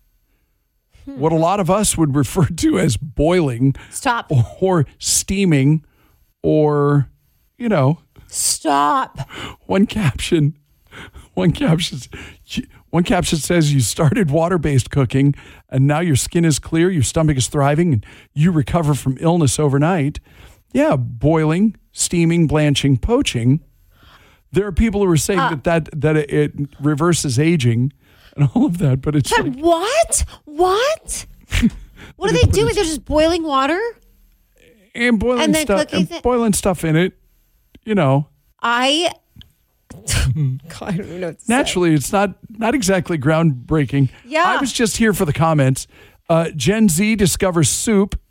Hmm. What a lot of us would refer to as boiling. Stop. Or, or steaming or, you know. Stop. One caption. One caption. One caption says you started water-based cooking and now your skin is clear, your stomach is thriving, and you recover from illness overnight. Yeah, boiling, steaming, blanching, poaching. There are people who are saying uh, that, that that it reverses aging and all of that, but it's like, what? What? What are they doing? They're just boiling water and boiling and then stuff cooking and th- boiling stuff in it. You know, I. God, I don't even know what to naturally, say. It's not not exactly groundbreaking. Yeah, I was just here for the comments. Uh, Gen Z discovers soup.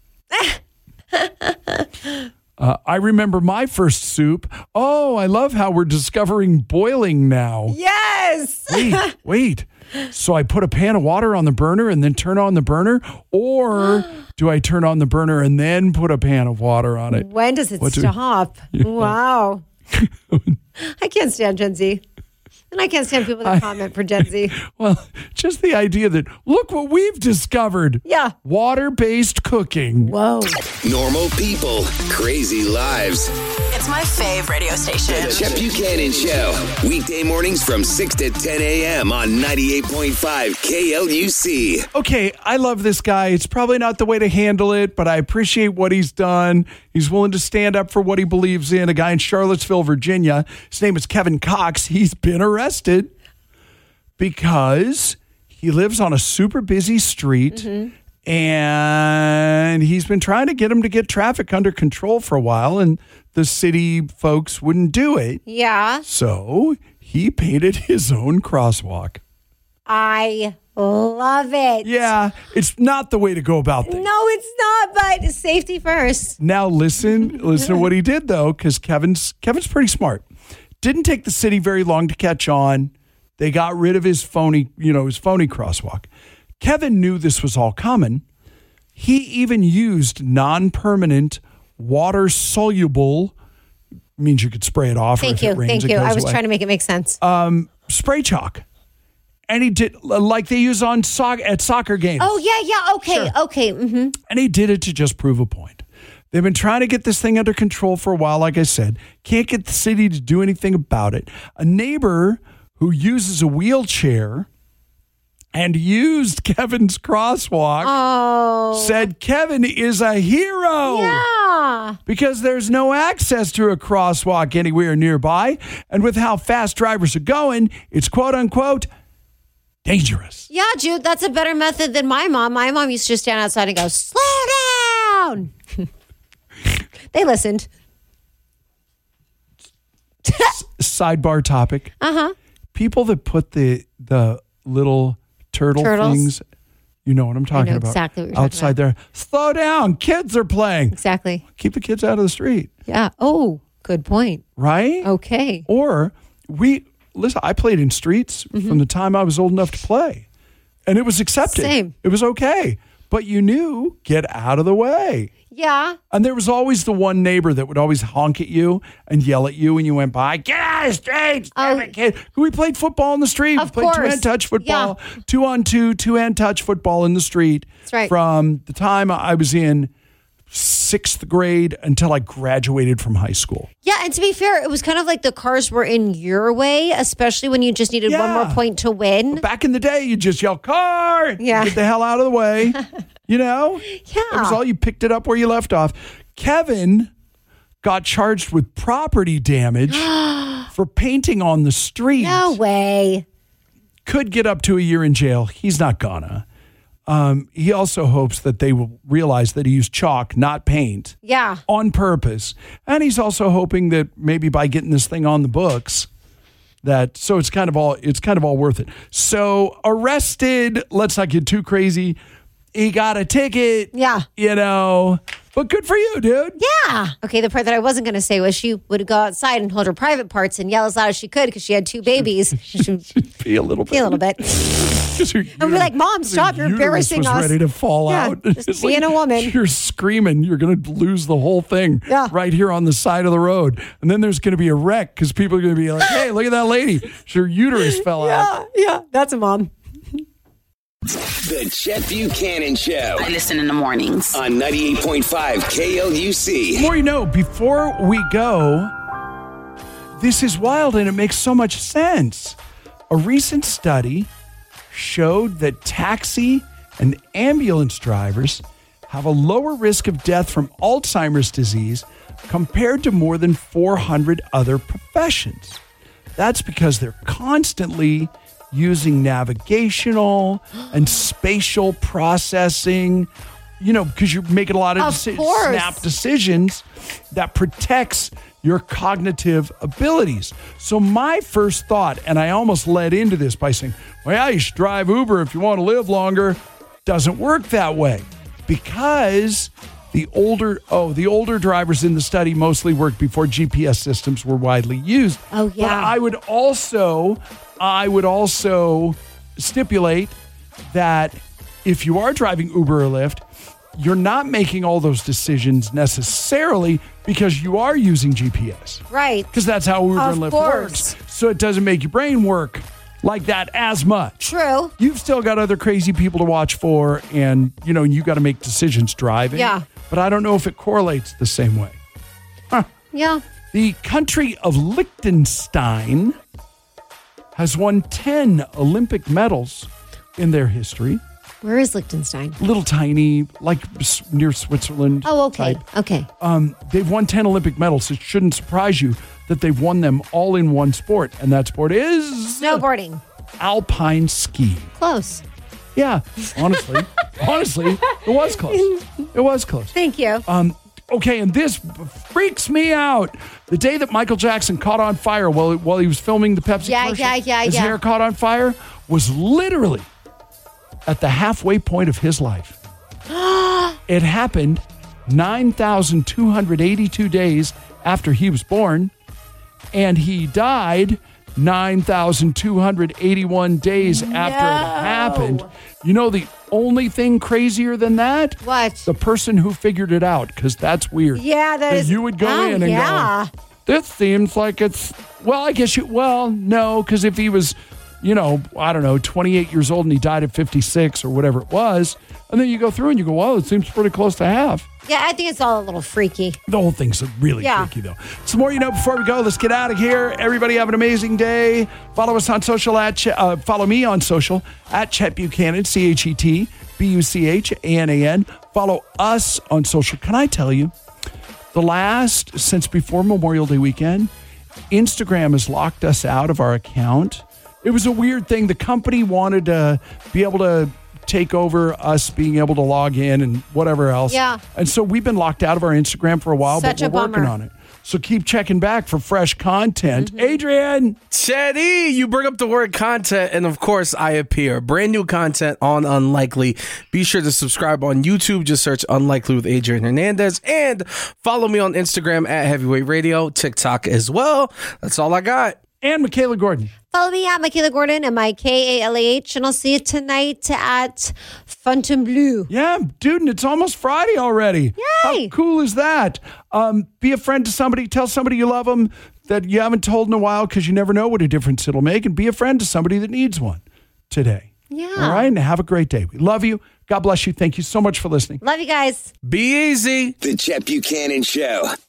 uh, I remember my first soup. Oh, I love how we're discovering boiling now. Yes. Wait, wait. So I put a pan of water on the burner and then turn on the burner, or do I turn on the burner and then put a pan of water on it? When does it What do- stop? Yeah. Wow. I can't stand Gen Z. And I can't stand people that I- comment for Gen Z. Well, just the idea that, look what we've discovered. Yeah. Water-based cooking. Whoa. Normal people, crazy lives. It's my fave radio station. The Chet Buchanan Show. Weekday mornings from six to ten a.m. on ninety-eight point five K L U C. Okay, I love this guy. It's probably not the way to handle it, but I appreciate what he's done. He's willing to stand up for what he believes in. A guy in Charlottesville, Virginia. His name is Kevin Cox. He's been arrested because he lives on a super busy street. Mm-hmm. And he's been trying to get him to get traffic under control for a while, and the city folks wouldn't do it. Yeah. So he painted his own crosswalk. I love it. Yeah, it's not the way to go about things. No, it's not, but safety first. Now listen, listen to what he did though, because Kevin's Kevin's pretty smart. Didn't take the city very long to catch on. They got rid of his phony, you know, his phony crosswalk. Kevin knew this was all coming. He even used non-permanent, water-soluble, means you could spray it off. Thank or if you, it rains, thank it you. goes I was away. trying to make it make sense. Um, spray chalk. And he did, like they use on soc- at soccer games. Oh, yeah, yeah, okay, Sure. okay. Mm-hmm. And he did it to just prove a point. They've been trying to get this thing under control for a while, like I said. Can't get the city to do anything about it. A neighbor who uses a wheelchair and used Kevin's crosswalk oh. said Kevin is a hero. Yeah. Because there's no access to a crosswalk anywhere nearby. And with how fast drivers are going, it's quote unquote dangerous. Yeah, Jude, that's a better method than my mom. My mom used to just stand outside and go, slow down. They listened. Sidebar topic. Uh-huh. People that put the the little turtle Turtles? things, you know what I'm talking I know about. exactly what you're talking outside about. there. Slow down. Kids are playing. Exactly. Keep the kids out of the street. Yeah. Oh, Good point. Right? Okay. Or we, listen, I played in streets mm-hmm. from the time I was old enough to play. And it was accepted. Same. It was okay. But you knew, get out of the way. Yeah. And there was always the one neighbor that would always honk at you and yell at you when you went by. Get out of the street, damn it, kid. We played football in the street. Of we played course. two-hand touch football, Yeah. two on two, two-hand touch football in the street. That's right. From the time I was in sixth grade until I graduated from high school. Yeah, and to be fair, it was kind of like the cars were in your way, especially when you just needed Yeah. one more point to win. Back in the day, you just yell, car! Yeah. Get the hell out of the way. You know? Yeah. That was all. You picked it up where you left off. Kevin got charged with property damage for painting on the street. No way. Could get up to a year in jail. He's not gonna. Um, he also hopes that they will realize that he used chalk, not paint, Yeah. on purpose. And he's also hoping that maybe by getting this thing on the books, that so it's kind of all it's kind of all worth it. So arrested. Let's not get too crazy. He got a ticket. Yeah. You know, but good for you, dude. Yeah. Okay, the part that I wasn't going to say was she would go outside and hold her private parts and yell as loud as she could because she had two babies. She'd Pee a little bit. pee a little bit. And be like, Mom, stop, you're embarrassing was us. ready to fall Yeah, out. just It's being a woman. You're screaming. You're going to lose the whole thing Yeah. right here on the side of the road. And then there's going to be a wreck because people are going to be like, hey, look at that lady. Her uterus fell out. Yeah, yeah, that's a mom. The Chet Buchanan Show. I listen in the mornings. On ninety-eight point five K L U C. The more you know, before we go, this is wild and it makes so much sense. A recent study showed that taxi and ambulance drivers have a lower risk of death from Alzheimer's disease compared to more than four hundred other professions. That's because they're constantly using navigational and spatial processing, you know, because you're making a lot of, Of deci- course. snap decisions that protects your cognitive abilities. So my first thought, and I almost led into this by saying, well, yeah, you should drive Uber if you want to live longer, doesn't work that way because the older, oh, the older drivers in the study mostly worked before G P S systems were widely used. Oh, yeah. But I would also, I would also stipulate that if you are driving Uber or Lyft, you're not making all those decisions necessarily because you are using G P S. Right. Because that's how Uber Of and Lyft course. works. So it doesn't make your brain work like that as much. True. You've still got other crazy people to watch for, and you know you got to make decisions driving. Yeah. But I don't know if it correlates the same way. Huh. Yeah. The country of Liechtenstein has won ten Olympic medals in their history. Where is Liechtenstein? Little tiny, like s- near Switzerland. Oh, okay. type. Okay. Um, they've won ten Olympic medals. It shouldn't surprise you that they've won them all in one sport, and that sport is Snowboarding. alpine skiing. Close. Yeah, honestly, honestly, it was close. It was close. Thank you. Um, okay, and this freaks me out. The day that Michael Jackson caught on fire while while he was filming the Pepsi Yeah, commercial, yeah, yeah, his yeah. hair caught on fire was literally at the halfway point of his life. It happened nine thousand two hundred eighty-two days after he was born, and he died nine thousand two hundred eighty-one days after it happened. You know the only thing crazier than that? What? The person who figured it out, because that's weird. Yeah, that is. You would go Oh, in and yeah. go, this seems like it's, well, I guess you, well, no, because if he was, you know, I don't know, twenty-eight years old and he died at fifty-six or whatever it was, and then you go through and you go, well, it seems pretty close to half. Yeah, I think it's all a little freaky. The whole thing's really Yeah. tricky, though. Some more you know before we go. Let's get out of here. Everybody have an amazing day. Follow us on social at, Ch- uh, follow me on social at Chet Buchanan, C H E T B U C H A N A N. Follow us on social. Can I tell you, the last, since before Memorial Day weekend, Instagram has locked us out of our account. It was a weird thing. The company wanted to be able to take over us being able to log in and whatever else. Yeah. And so we've been locked out of our Instagram for a while, Such but a we're working bummer. on it. So keep checking back for fresh content. Mm-hmm. Adrian. Chetty, you bring up the word content, and of course, I appear. Brand new content on Unlikely. Be sure to subscribe on YouTube. Just search Unlikely with Adrian Hernandez. And follow me on Instagram at Heavyweight Radio, TikTok as well. That's all I got. And Michaela Gordon. Follow me at Michaela Gordon and my K A L A H, and I'll see you tonight at Fontainebleau. Yeah, dude, and it's almost Friday already. Yay! How cool is that? Um, be a friend to somebody. Tell somebody you love them that you haven't told in a while, because you never know what a difference it'll make. And be a friend to somebody that needs one today. Yeah. All right, and have a great day. We love you. God bless you. Thank you so much for listening. Love you guys. Be easy. The Chet Buchanan Show.